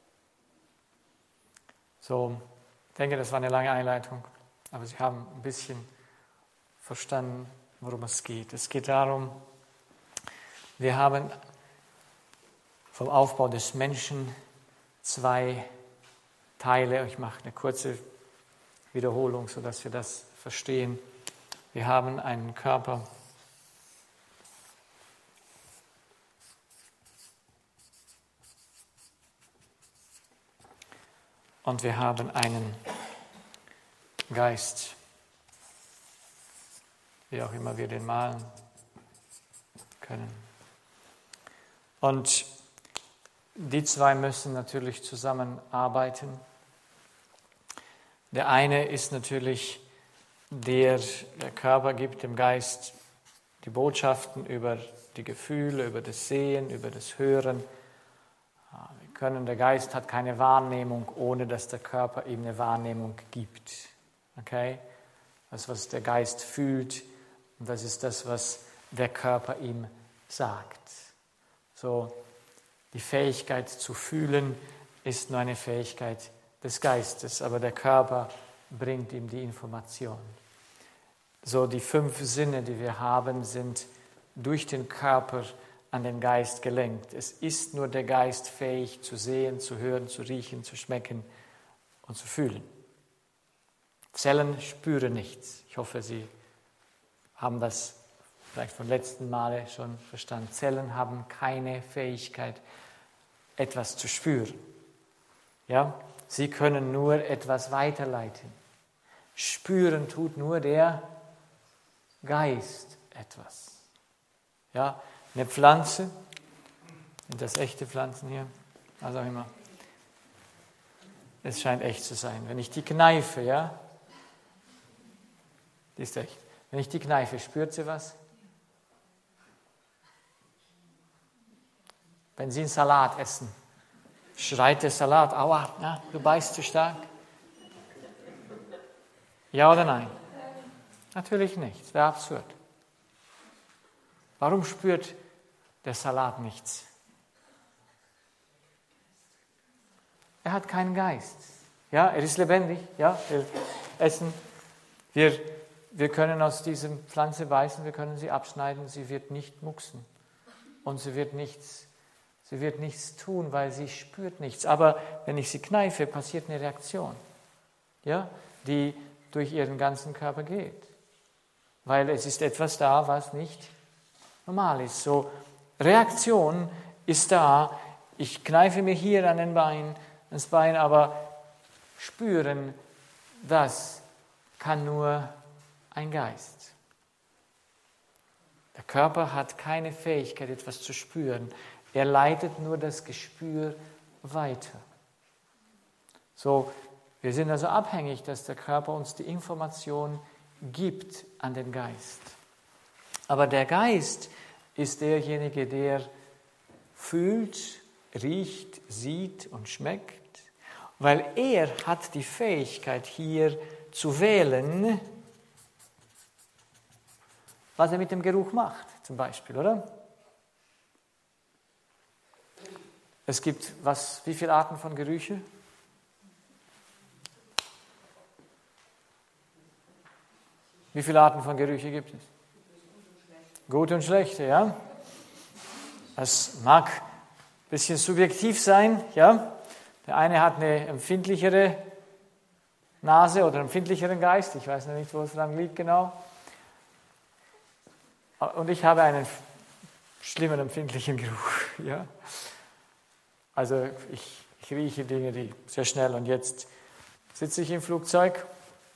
So, ich denke, das war eine lange Einleitung, aber Sie haben ein bisschen verstanden, worum es geht. Es geht darum, wir haben vom Aufbau des Menschen 2 Teile. Ich mache eine kurze Wiederholung, sodass wir das verstehen. Wir haben einen Körper, und wir haben einen Geist, wie auch immer wir den malen können. Und die 2 müssen natürlich zusammenarbeiten. Der eine ist natürlich, der Körper gibt dem Geist die Botschaften über die Gefühle, über das Sehen, über das Hören. Der Geist hat keine Wahrnehmung, ohne dass der Körper ihm eine Wahrnehmung gibt. Okay? Das, was der Geist fühlt, und das ist das, was der Körper ihm sagt. So, die Fähigkeit zu fühlen ist nur eine Fähigkeit des Geistes, aber der Körper bringt ihm die Information. So, die 5 Sinne, die wir haben, sind durch den Körper an den Geist gelenkt. Es ist nur der Geist fähig zu sehen, zu hören, zu riechen, zu schmecken und zu fühlen. Zellen spüren nichts. Ich hoffe, Sie haben das vielleicht vom letzten Male schon verstanden. Zellen haben keine Fähigkeit, etwas zu spüren. Ja? Sie können nur etwas weiterleiten. Spüren tut nur der Geist etwas. Ja? Eine Pflanze, sind das echte Pflanzen hier? Was auch immer. Es scheint echt zu sein. Wenn ich die kneife, ja, die ist echt. Wenn ich die kneife, spürt sie was? Wenn Sie einen Salat essen, schreit der Salat, aua, ja, du beißt zu stark. Ja oder nein? Natürlich nicht, das wäre absurd. Warum spürt der Salat nichts? Er hat keinen Geist. Ja, er ist lebendig. Ja, wir essen. Wir können aus dieser Pflanze beißen, wir können sie abschneiden, sie wird nicht mucksen. Und sie wird nichts tun, weil sie spürt nichts. Aber wenn ich sie kneife, passiert eine Reaktion, ja, die durch ihren ganzen Körper geht. Weil es ist etwas da, was nicht normal ist. So, Reaktion ist da. Ich kneife mir hier an das Bein, aber spüren, das kann nur ein Geist. Der Körper hat keine Fähigkeit, etwas zu spüren. Er leitet nur das Gespür weiter. So, wir sind also abhängig, dass der Körper uns die Information gibt an den Geist. Aber der Geist ist derjenige, der fühlt, riecht, sieht und schmeckt, weil er hat die Fähigkeit hier zu wählen, was er mit dem Geruch macht, zum Beispiel, oder? Es gibt, wie viele Arten von Gerüche? Wie viele Arten von Gerüche gibt es? Gute und schlechte, ja? Das mag ein bisschen subjektiv sein, ja? Der eine hat eine empfindlichere Nase oder einen empfindlicheren Geist, ich weiß noch nicht, wo es dran liegt genau. Und ich habe einen schlimmen, empfindlichen Geruch, ja? Also ich rieche Dinge, die sehr schnell. Und jetzt sitze ich im Flugzeug.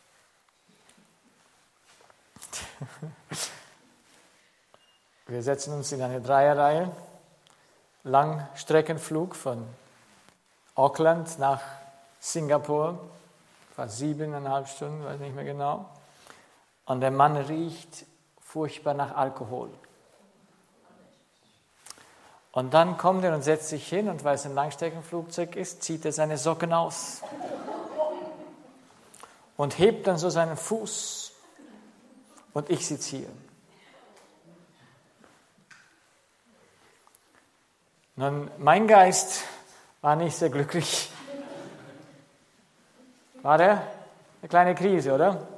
Wir setzen uns in eine Dreierreihe. Langstreckenflug von Auckland nach Singapur. Fast 7,5 Stunden, weiß nicht mehr genau. Und der Mann riecht furchtbar nach Alkohol. Und dann kommt er und setzt sich hin und weil es ein Langstreckenflugzeug ist, zieht er seine Socken aus und hebt dann so seinen Fuß und ich sitze hier. Nun, mein Geist war nicht sehr glücklich. War der? Eine kleine Krise, oder?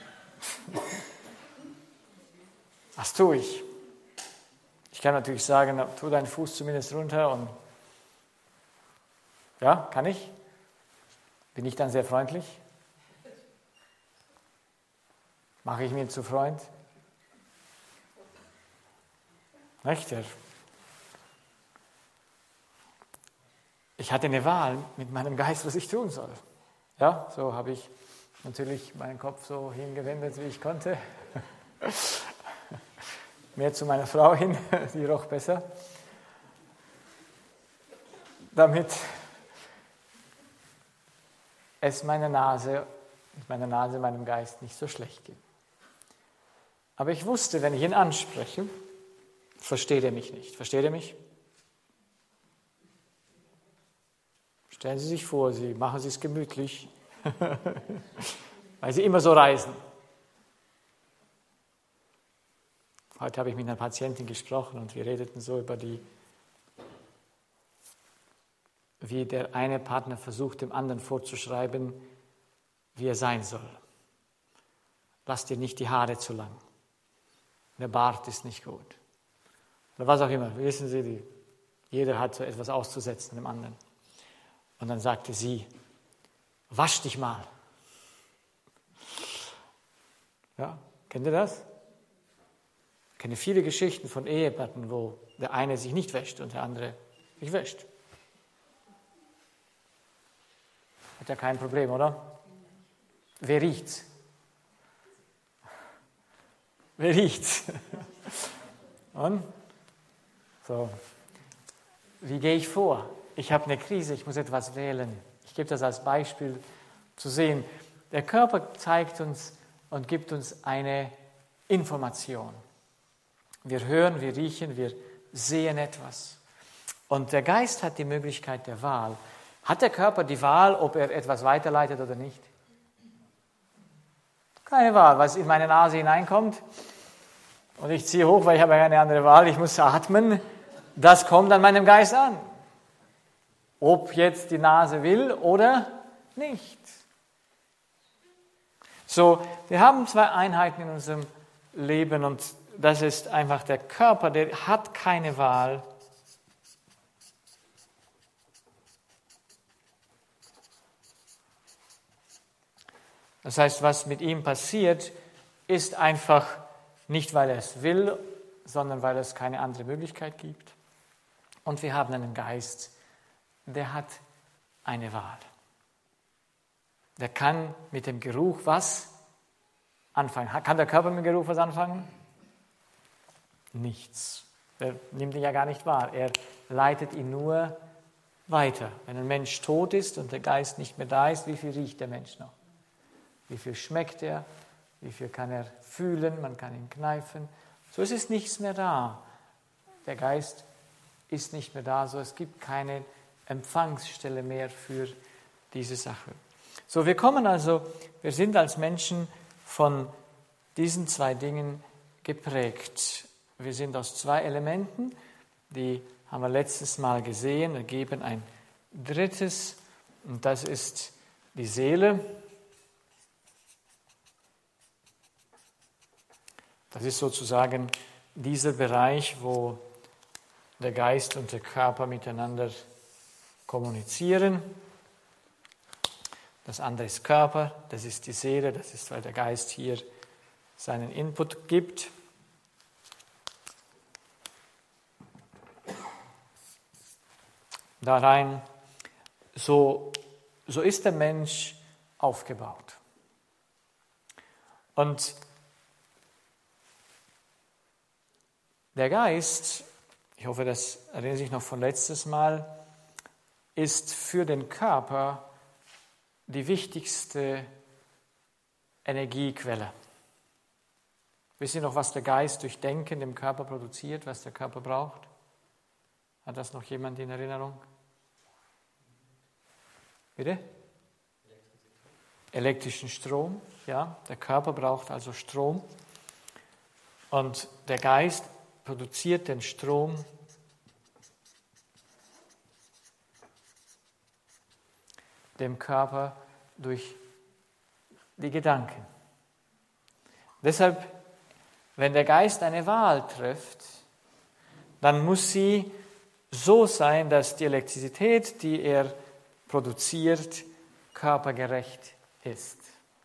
Was tue ich? Ich kann natürlich sagen, tu deinen Fuß zumindest runter und ja, kann ich? Bin ich dann sehr freundlich? Mache ich mir zu Freund? Nicht? Ich hatte eine Wahl mit meinem Geist, was ich tun soll. Ja, so habe ich natürlich meinen Kopf so hingewendet, wie ich konnte. Mehr zu meiner Frau hin, die roch besser, damit es meiner Nase, meinem Geist nicht so schlecht geht. Aber ich wusste, wenn ich ihn anspreche, versteht er mich nicht. Versteht er mich? Stellen Sie sich vor, machen Sie es gemütlich, weil Sie immer so reisen. Heute habe ich mit einer Patientin gesprochen und wir redeten so über wie der eine Partner versucht, dem anderen vorzuschreiben, wie er sein soll. Lass dir nicht die Haare zu lang. Der Bart ist nicht gut. Oder was auch immer. Wissen Sie, jeder hat so etwas auszusetzen dem anderen. Und dann sagte sie, wasch dich mal. Ja, kennt ihr das? Ich kenne viele Geschichten von Ehepaaren, wo der eine sich nicht wäscht und der andere sich wäscht. Hat ja kein Problem, oder? Wer riecht's? Wer riecht's? Und? So, wie gehe ich vor? Ich habe eine Krise, ich muss etwas wählen. Ich gebe das als Beispiel zu sehen. Der Körper zeigt uns und gibt uns eine Information. Wir hören, wir riechen, wir sehen etwas. Und der Geist hat die Möglichkeit der Wahl. Hat der Körper die Wahl, ob er etwas weiterleitet oder nicht? Keine Wahl, was in meine Nase hineinkommt und ich ziehe hoch, weil ich habe keine andere Wahl, ich muss atmen, das kommt an meinem Geist an. Ob jetzt die Nase will oder nicht. So, wir haben zwei Einheiten in unserem Leben und das ist einfach der Körper, der hat keine Wahl. Das heißt, was mit ihm passiert, ist einfach nicht, weil er es will, sondern weil es keine andere Möglichkeit gibt. Und wir haben einen Geist, der hat eine Wahl. Der kann mit dem Geruch was anfangen. Kann der Körper mit dem Geruch was anfangen? Nichts. Er nimmt ihn ja gar nicht wahr. Er leitet ihn nur weiter. Wenn ein Mensch tot ist und der Geist nicht mehr da ist, wie viel riecht der Mensch noch? Wie viel schmeckt er? Wie viel kann er fühlen? Man kann ihn kneifen. So ist es nichts mehr da. Der Geist ist nicht mehr da, so es gibt keine Empfangsstelle mehr für diese Sache. So, wir sind als Menschen von diesen zwei Dingen geprägt. Wir sind aus zwei Elementen, die haben wir letztes Mal gesehen, ergeben ein drittes, und das ist die Seele. Das ist sozusagen dieser Bereich, wo der Geist und der Körper miteinander kommunizieren. Das andere ist Körper, das ist die Seele, das ist, weil der Geist hier seinen Input gibt. Da rein, so ist der Mensch aufgebaut. Und der Geist, ich hoffe, das erinnern Sie sich noch von letztes Mal, ist für den Körper die wichtigste Energiequelle. Wissen Sie noch, was der Geist durch Denken im Körper produziert, was der Körper braucht? Hat das noch jemand in Erinnerung? Bitte? Elektrischen Strom, ja. Der Körper braucht also Strom. Und der Geist produziert den Strom dem Körper durch die Gedanken. Deshalb, wenn der Geist eine Wahl trifft, dann muss sie so sein, dass die Elektrizität, die er produziert, körpergerecht ist.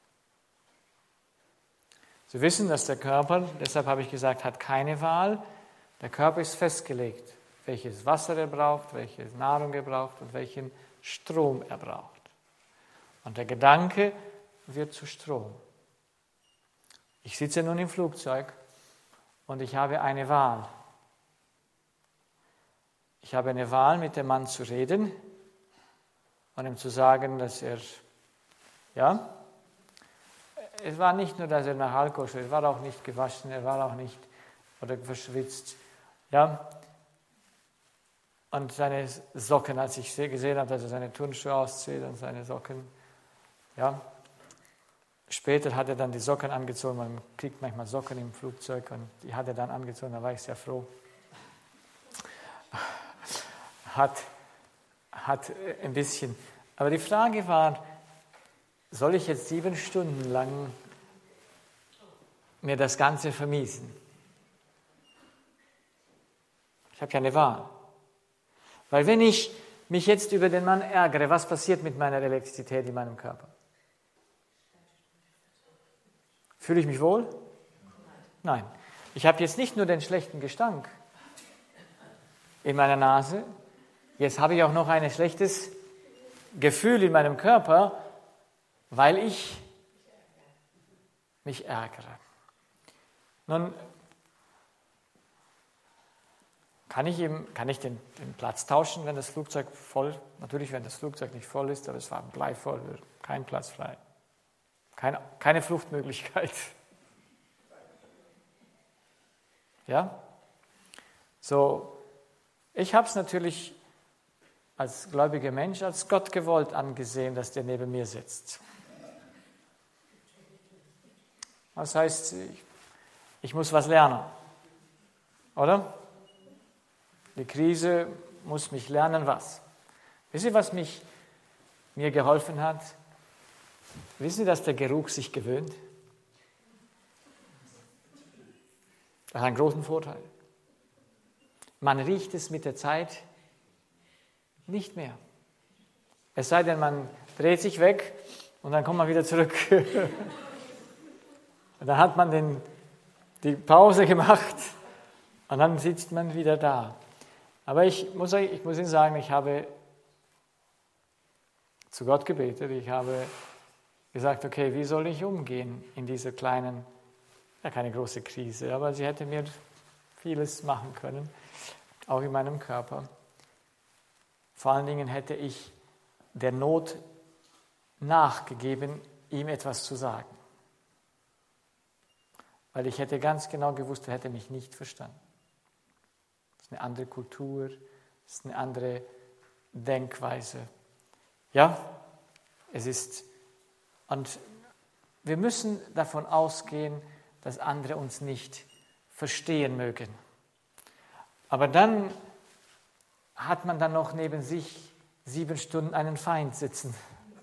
Sie wissen, dass der Körper, deshalb habe ich gesagt, hat keine Wahl. Der Körper ist festgelegt, welches Wasser er braucht, welche Nahrung er braucht und welchen Strom er braucht. Und der Gedanke wird zu Strom. Ich sitze nun im Flugzeug und ich habe eine Wahl. Ich habe eine Wahl, mit dem Mann zu reden und ihm zu sagen, dass er, ja, es war nicht nur, dass er nach Alkohol schritt, er war auch nicht gewaschen, er war auch nicht oder verschwitzt, ja. Und seine Socken, als ich gesehen habe, dass er seine Turnschuhe auszieht und seine Socken, ja. Später hat er dann die Socken angezogen, man kriegt manchmal Socken im Flugzeug und die hat er dann angezogen, da war ich sehr froh. Hat ein bisschen. Aber die Frage war, soll ich jetzt 7 Stunden lang mir das Ganze vermiesen? Ich habe keine Wahl. Weil wenn ich mich jetzt über den Mann ärgere, was passiert mit meiner Elektrizität in meinem Körper? Fühle ich mich wohl? Nein. Ich habe jetzt nicht nur den schlechten Gestank in meiner Nase, jetzt habe ich auch noch ein schlechtes Gefühl in meinem Körper, weil ich mich ärgere. Nun kann ich den Platz tauschen, wenn das Flugzeug voll, natürlich wenn das Flugzeug nicht voll ist, aber es war bleivoll, kein Platz frei. Keine Fluchtmöglichkeit. Ja? So, ich habe es natürlich als gläubiger Mensch, als Gott gewollt angesehen, dass der neben mir sitzt. Das heißt, ich muss was lernen, oder? Die Krise muss mich lernen, was? Wisst ihr, was mir geholfen hat? Wissen Sie, dass der Geruch sich gewöhnt? Das hat einen großen Vorteil. Man riecht es mit der Zeit nicht mehr. Es sei denn, man dreht sich weg und dann kommt man wieder zurück. Und dann hat man die Pause gemacht und dann sitzt man wieder da. Aber ich muss Ihnen sagen, ich habe zu Gott gebetet. Ich habe gesagt, okay, wie soll ich umgehen in dieser kleinen, ja keine große Krise, aber sie hätte mir vieles machen können, auch in meinem Körper. Vor allen Dingen hätte ich der Not nachgegeben, ihm etwas zu sagen. Weil ich hätte ganz genau gewusst, er hätte mich nicht verstanden. Das ist eine andere Kultur, das ist eine andere Denkweise. Ja, es ist, und wir müssen davon ausgehen, dass andere uns nicht verstehen mögen. Aber dann hat man dann noch neben sich 7 Stunden einen Feind sitzen.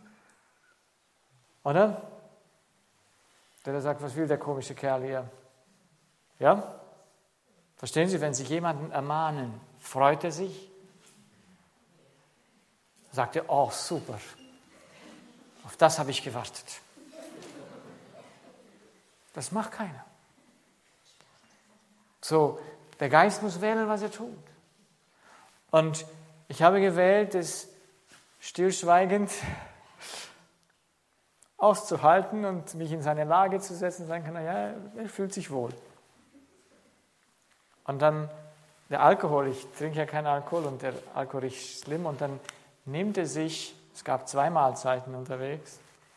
Oder? Der sagt, was will der komische Kerl hier? Ja? Verstehen Sie, wenn Sie jemanden ermahnen, freut er sich? Sagt er, oh super, auf das habe ich gewartet. Das macht keiner. So, der Geist muss wählen, was er tut. Und ich habe gewählt, es stillschweigend auszuhalten und mich in seine Lage zu setzen und sagen kann, ja, er fühlt sich wohl. Und dann der Alkohol, ich trinke ja keinen Alkohol und der Alkohol riecht schlimm und dann nimmt er sich, es gab 2 Mahlzeiten unterwegs,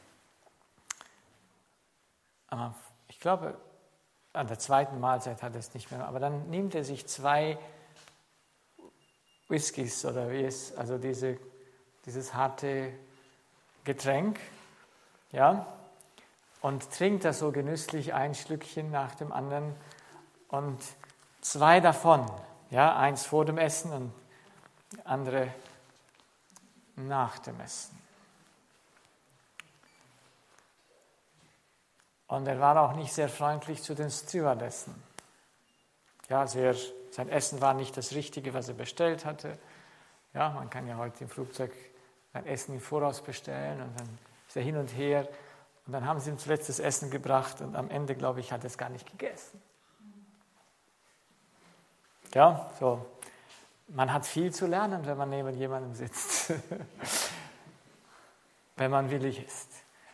aber ich glaube, an der 2. Mahlzeit hat er es nicht mehr, aber dann nimmt er sich 2 Whiskys oder wie es, also dieses harte Getränk, ja, und trinkt das so genüsslich ein Schlückchen nach dem anderen und 2 davon, ja, eins vor dem Essen und die andere nach dem Essen. Und er war auch nicht sehr freundlich zu den Stewardessen. Ja, sein Essen war nicht das Richtige, was er bestellt hatte. Ja, man kann ja heute im Flugzeug sein Essen im Voraus bestellen und dann ist er hin und her. Und dann haben sie ihm zuletzt das Essen gebracht und am Ende, glaube ich, hat er es gar nicht gegessen. Ja, so. Man hat viel zu lernen, wenn man neben jemandem sitzt. Wenn man willig ist.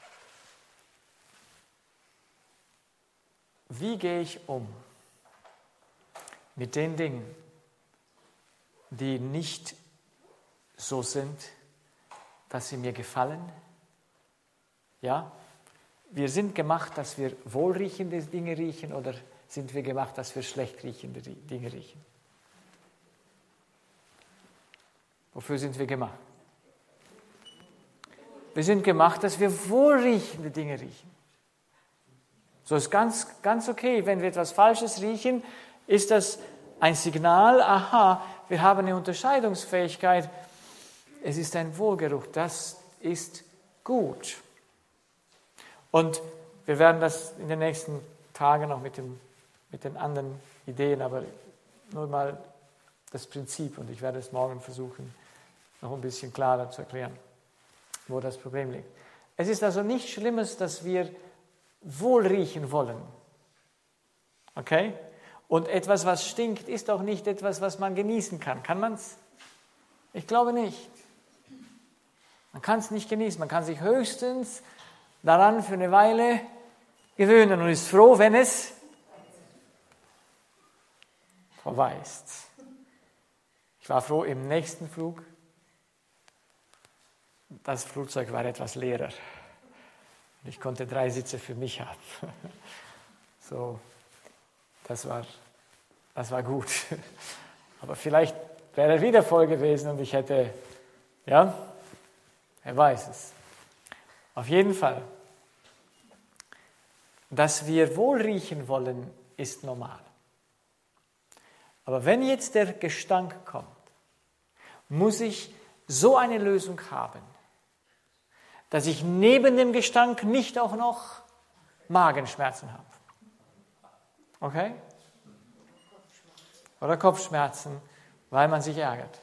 Wie gehe ich um mit den Dingen, die nicht so sind, dass sie mir gefallen? Ja? Wir sind gemacht, dass wir wohlriechende Dinge riechen oder sind wir gemacht, dass wir schlecht riechende Dinge riechen? Wofür sind wir gemacht? Wir sind gemacht, dass wir wohlriechende Dinge riechen. So ist ganz, ganz okay. Wenn wir etwas Falsches riechen, ist das ein Signal, aha, wir haben eine Unterscheidungsfähigkeit. Es ist ein Wohlgeruch, das ist gut. Und wir werden das in den nächsten Tagen noch mit den anderen Ideen, aber nur mal das Prinzip und ich werde es morgen versuchen, noch ein bisschen klarer zu erklären, wo das Problem liegt. Es ist also nichts Schlimmes, dass wir wohl riechen wollen. Okay? Und etwas, was stinkt, ist auch nicht etwas, was man genießen kann. Kann man es? Ich glaube nicht. Man kann es nicht genießen. Man kann sich höchstens daran für eine Weile gewöhnen und ist froh, wenn es vorbei ist. Ich war froh, im nächsten Flug, das Flugzeug war etwas leerer. Ich konnte 3 Sitze für mich haben. So, das war gut. Aber vielleicht wäre er wieder voll gewesen und ich hätte, ja, wer weiß es. Auf jeden Fall, dass wir wohl riechen wollen, ist normal. Aber wenn jetzt der Gestank kommt, muss ich so eine Lösung haben, dass ich neben dem Gestank nicht auch noch Magenschmerzen habe. Okay? Oder Kopfschmerzen, weil man sich ärgert.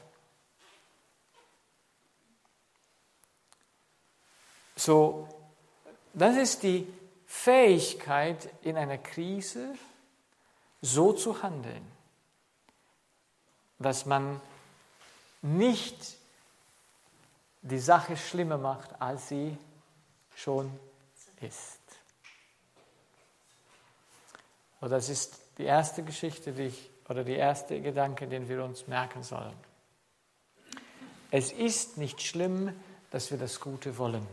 So, das ist die Fähigkeit, in einer Krise so zu handeln, dass man nicht die Sache schlimmer macht, als sie schon ist. Und das ist die erste Geschichte, oder der erste Gedanke, den wir uns merken sollen. Es ist nicht schlimm, dass wir das Gute wollen.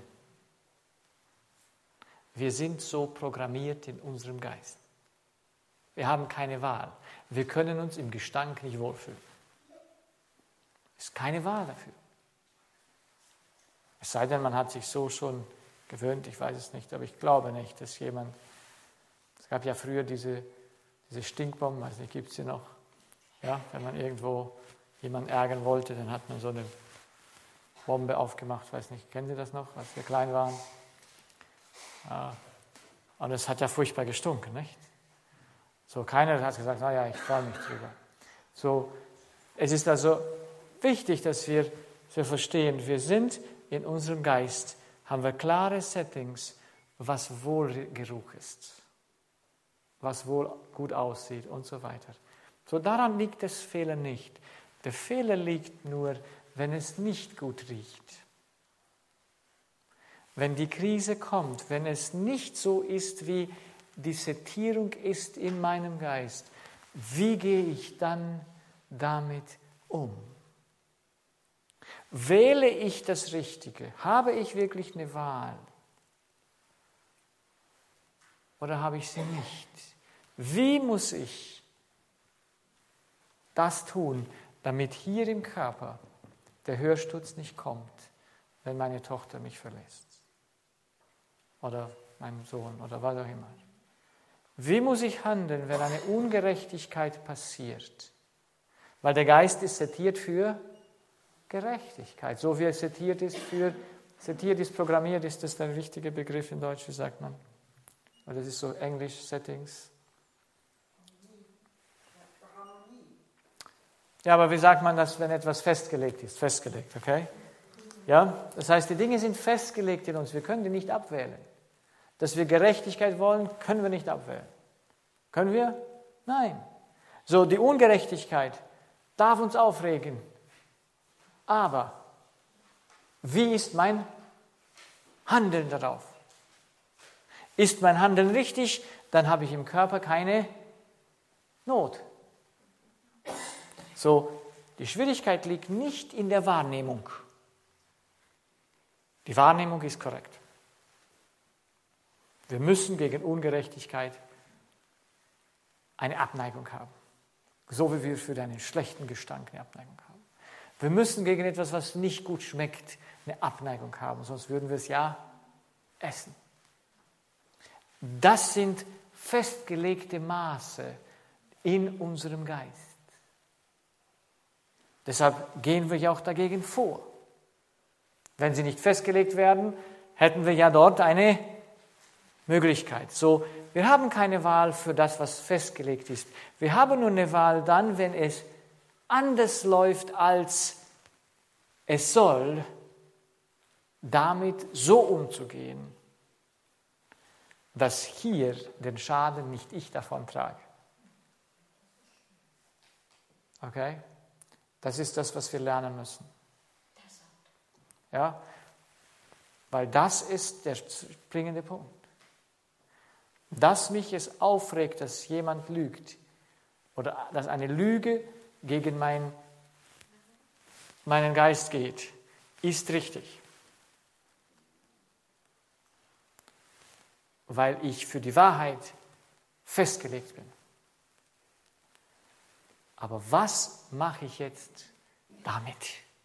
Wir sind so programmiert in unserem Geist. Wir haben keine Wahl. Wir können uns im Gestank nicht wohlfühlen. Es ist keine Wahl dafür. Es sei denn, man hat sich so schon gewöhnt, ich weiß es nicht, aber ich glaube nicht, dass jemand, es gab ja früher diese Stinkbomben, weiß nicht, gibt es sie noch? Ja, wenn man irgendwo jemanden ärgern wollte, dann hat man so eine Bombe aufgemacht, weiß nicht, kennen Sie das noch, als wir klein waren? Ja. Und es hat ja furchtbar gestunken, nicht? So, keiner hat gesagt, naja, ich freue mich drüber. So, es ist also wichtig, dass wir verstehen, wir sind in unserem Geist, haben wir klare Settings, was Wohlgeruch ist, was wohl gut aussieht und so weiter. So, daran liegt das Fehler nicht. Der Fehler liegt nur, wenn es nicht gut riecht. Wenn die Krise kommt, wenn es nicht so ist, wie die Settierung ist in meinem Geist, wie gehe ich dann damit um? Wähle ich das Richtige? Habe ich wirklich eine Wahl? Oder habe ich sie nicht? Wie muss ich das tun, damit hier im Körper der Hörsturz nicht kommt, wenn meine Tochter mich verlässt? Oder mein Sohn oder was auch immer. Wie muss ich handeln, wenn eine Ungerechtigkeit passiert? Weil der Geist ist settiert für Gerechtigkeit. So wie er settiert ist, programmiert, ist das der richtige Begriff in Deutsch, wie sagt man? Oder das ist so Englisch, Settings. Ja, aber wie sagt man das, wenn etwas festgelegt ist? Festgelegt, okay? Ja, das heißt, die Dinge sind festgelegt in uns, wir können die nicht abwählen. Dass wir Gerechtigkeit wollen, können wir nicht abwählen. Können wir? Nein. So, die Ungerechtigkeit darf uns aufregen. Aber wie ist mein Handeln darauf? Ist mein Handeln richtig, dann habe ich im Körper keine Not. So, die Schwierigkeit liegt nicht in der Wahrnehmung. Die Wahrnehmung ist korrekt. Wir müssen gegen Ungerechtigkeit eine Abneigung haben. So wie wir für einen schlechten Gestank eine Abneigung haben. Wir müssen gegen etwas, was nicht gut schmeckt, eine Abneigung haben, sonst würden wir es ja essen. Das sind festgelegte Maße in unserem Geist. Deshalb gehen wir ja auch dagegen vor. Wenn sie nicht festgelegt werden, hätten wir ja dort eine Möglichkeit. So, wir haben keine Wahl für das, was festgelegt ist. Wir haben nur eine Wahl dann, wenn es anders läuft, als es soll, damit so umzugehen, dass hier den Schaden nicht ich davon trage. Okay? Das ist das, was wir lernen müssen. Ja? Weil das ist der springende Punkt. Dass mich es aufregt, dass jemand lügt oder dass eine Lüge gegen mein meinen Geist geht, ist richtig. Weil ich für die Wahrheit festgelegt bin. Aber was mache ich jetzt damit?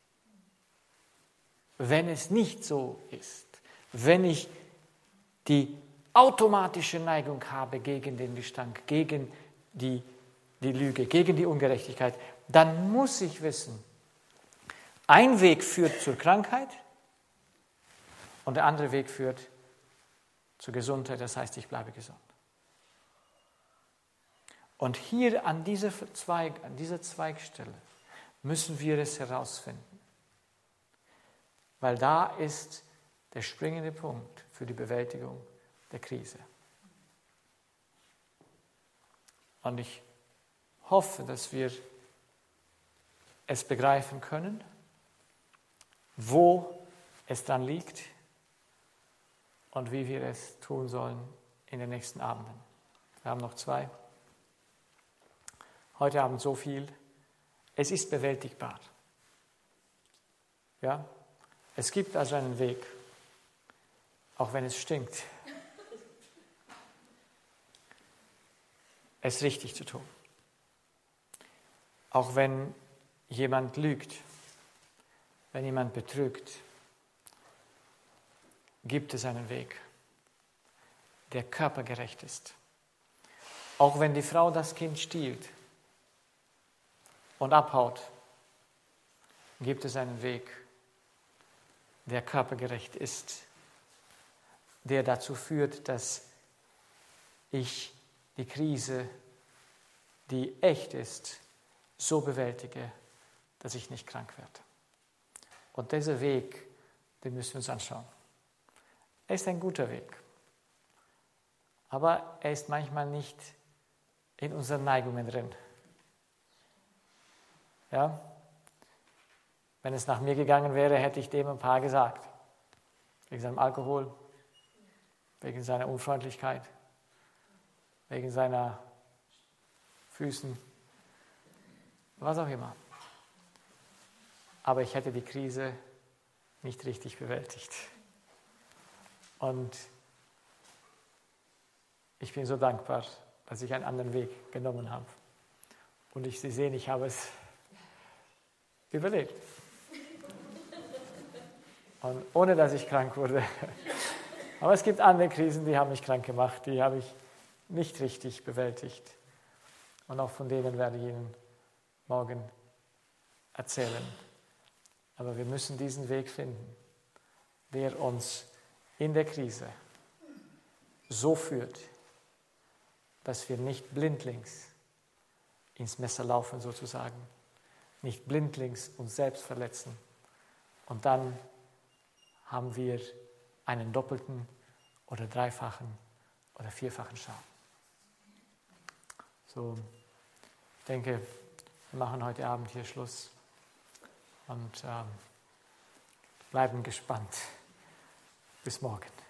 Wenn es nicht so ist, wenn ich die automatische Neigung habe gegen den Gestank, gegen die Lüge, gegen die Ungerechtigkeit, dann muss ich wissen, ein Weg führt zur Krankheit und der andere Weg führt zur Gesundheit, das heißt, ich bleibe gesund. Und hier an dieser Zweigstelle müssen wir es herausfinden. Weil da ist der springende Punkt für die Bewältigung der Krise. Und ich hoffe, dass wir es begreifen können, wo es dann liegt und wie wir es tun sollen in den nächsten Abenden. Wir haben noch 2. Heute Abend so viel. Es ist bewältigbar. Ja? Es gibt also einen Weg, auch wenn es stinkt, es richtig zu tun. Auch wenn jemand lügt, wenn jemand betrügt, gibt es einen Weg, der körpergerecht ist. Auch wenn die Frau das Kind stiehlt und abhaut, gibt es einen Weg, der körpergerecht ist, der dazu führt, dass ich die Krise, die echt ist, so bewältige, dass ich nicht krank werde. Und dieser Weg, den müssen wir uns anschauen. Er ist ein guter Weg, aber er ist manchmal nicht in unseren Neigungen drin. Ja? Wenn es nach mir gegangen wäre, hätte ich dem ein paar gesagt. Wegen seinem Alkohol, wegen seiner Unfreundlichkeit, wegen seiner Füßen, was auch immer. Aber ich hätte die Krise nicht richtig bewältigt. Und ich bin so dankbar, dass ich einen anderen Weg genommen habe. Und Sie sehen, ich habe es überlebt. Und ohne, dass ich krank wurde. Aber es gibt andere Krisen, die haben mich krank gemacht, die habe ich nicht richtig bewältigt. Und auch von denen werde ich Ihnen morgen erzählen. Aber wir müssen diesen Weg finden, der uns in der Krise so führt, dass wir nicht blindlings ins Messer laufen sozusagen, nicht blindlings uns selbst verletzen. Und dann haben wir einen doppelten oder dreifachen oder vierfachen Schaden. So, ich denke, wir machen heute Abend hier Schluss und bleiben gespannt. Bis morgen.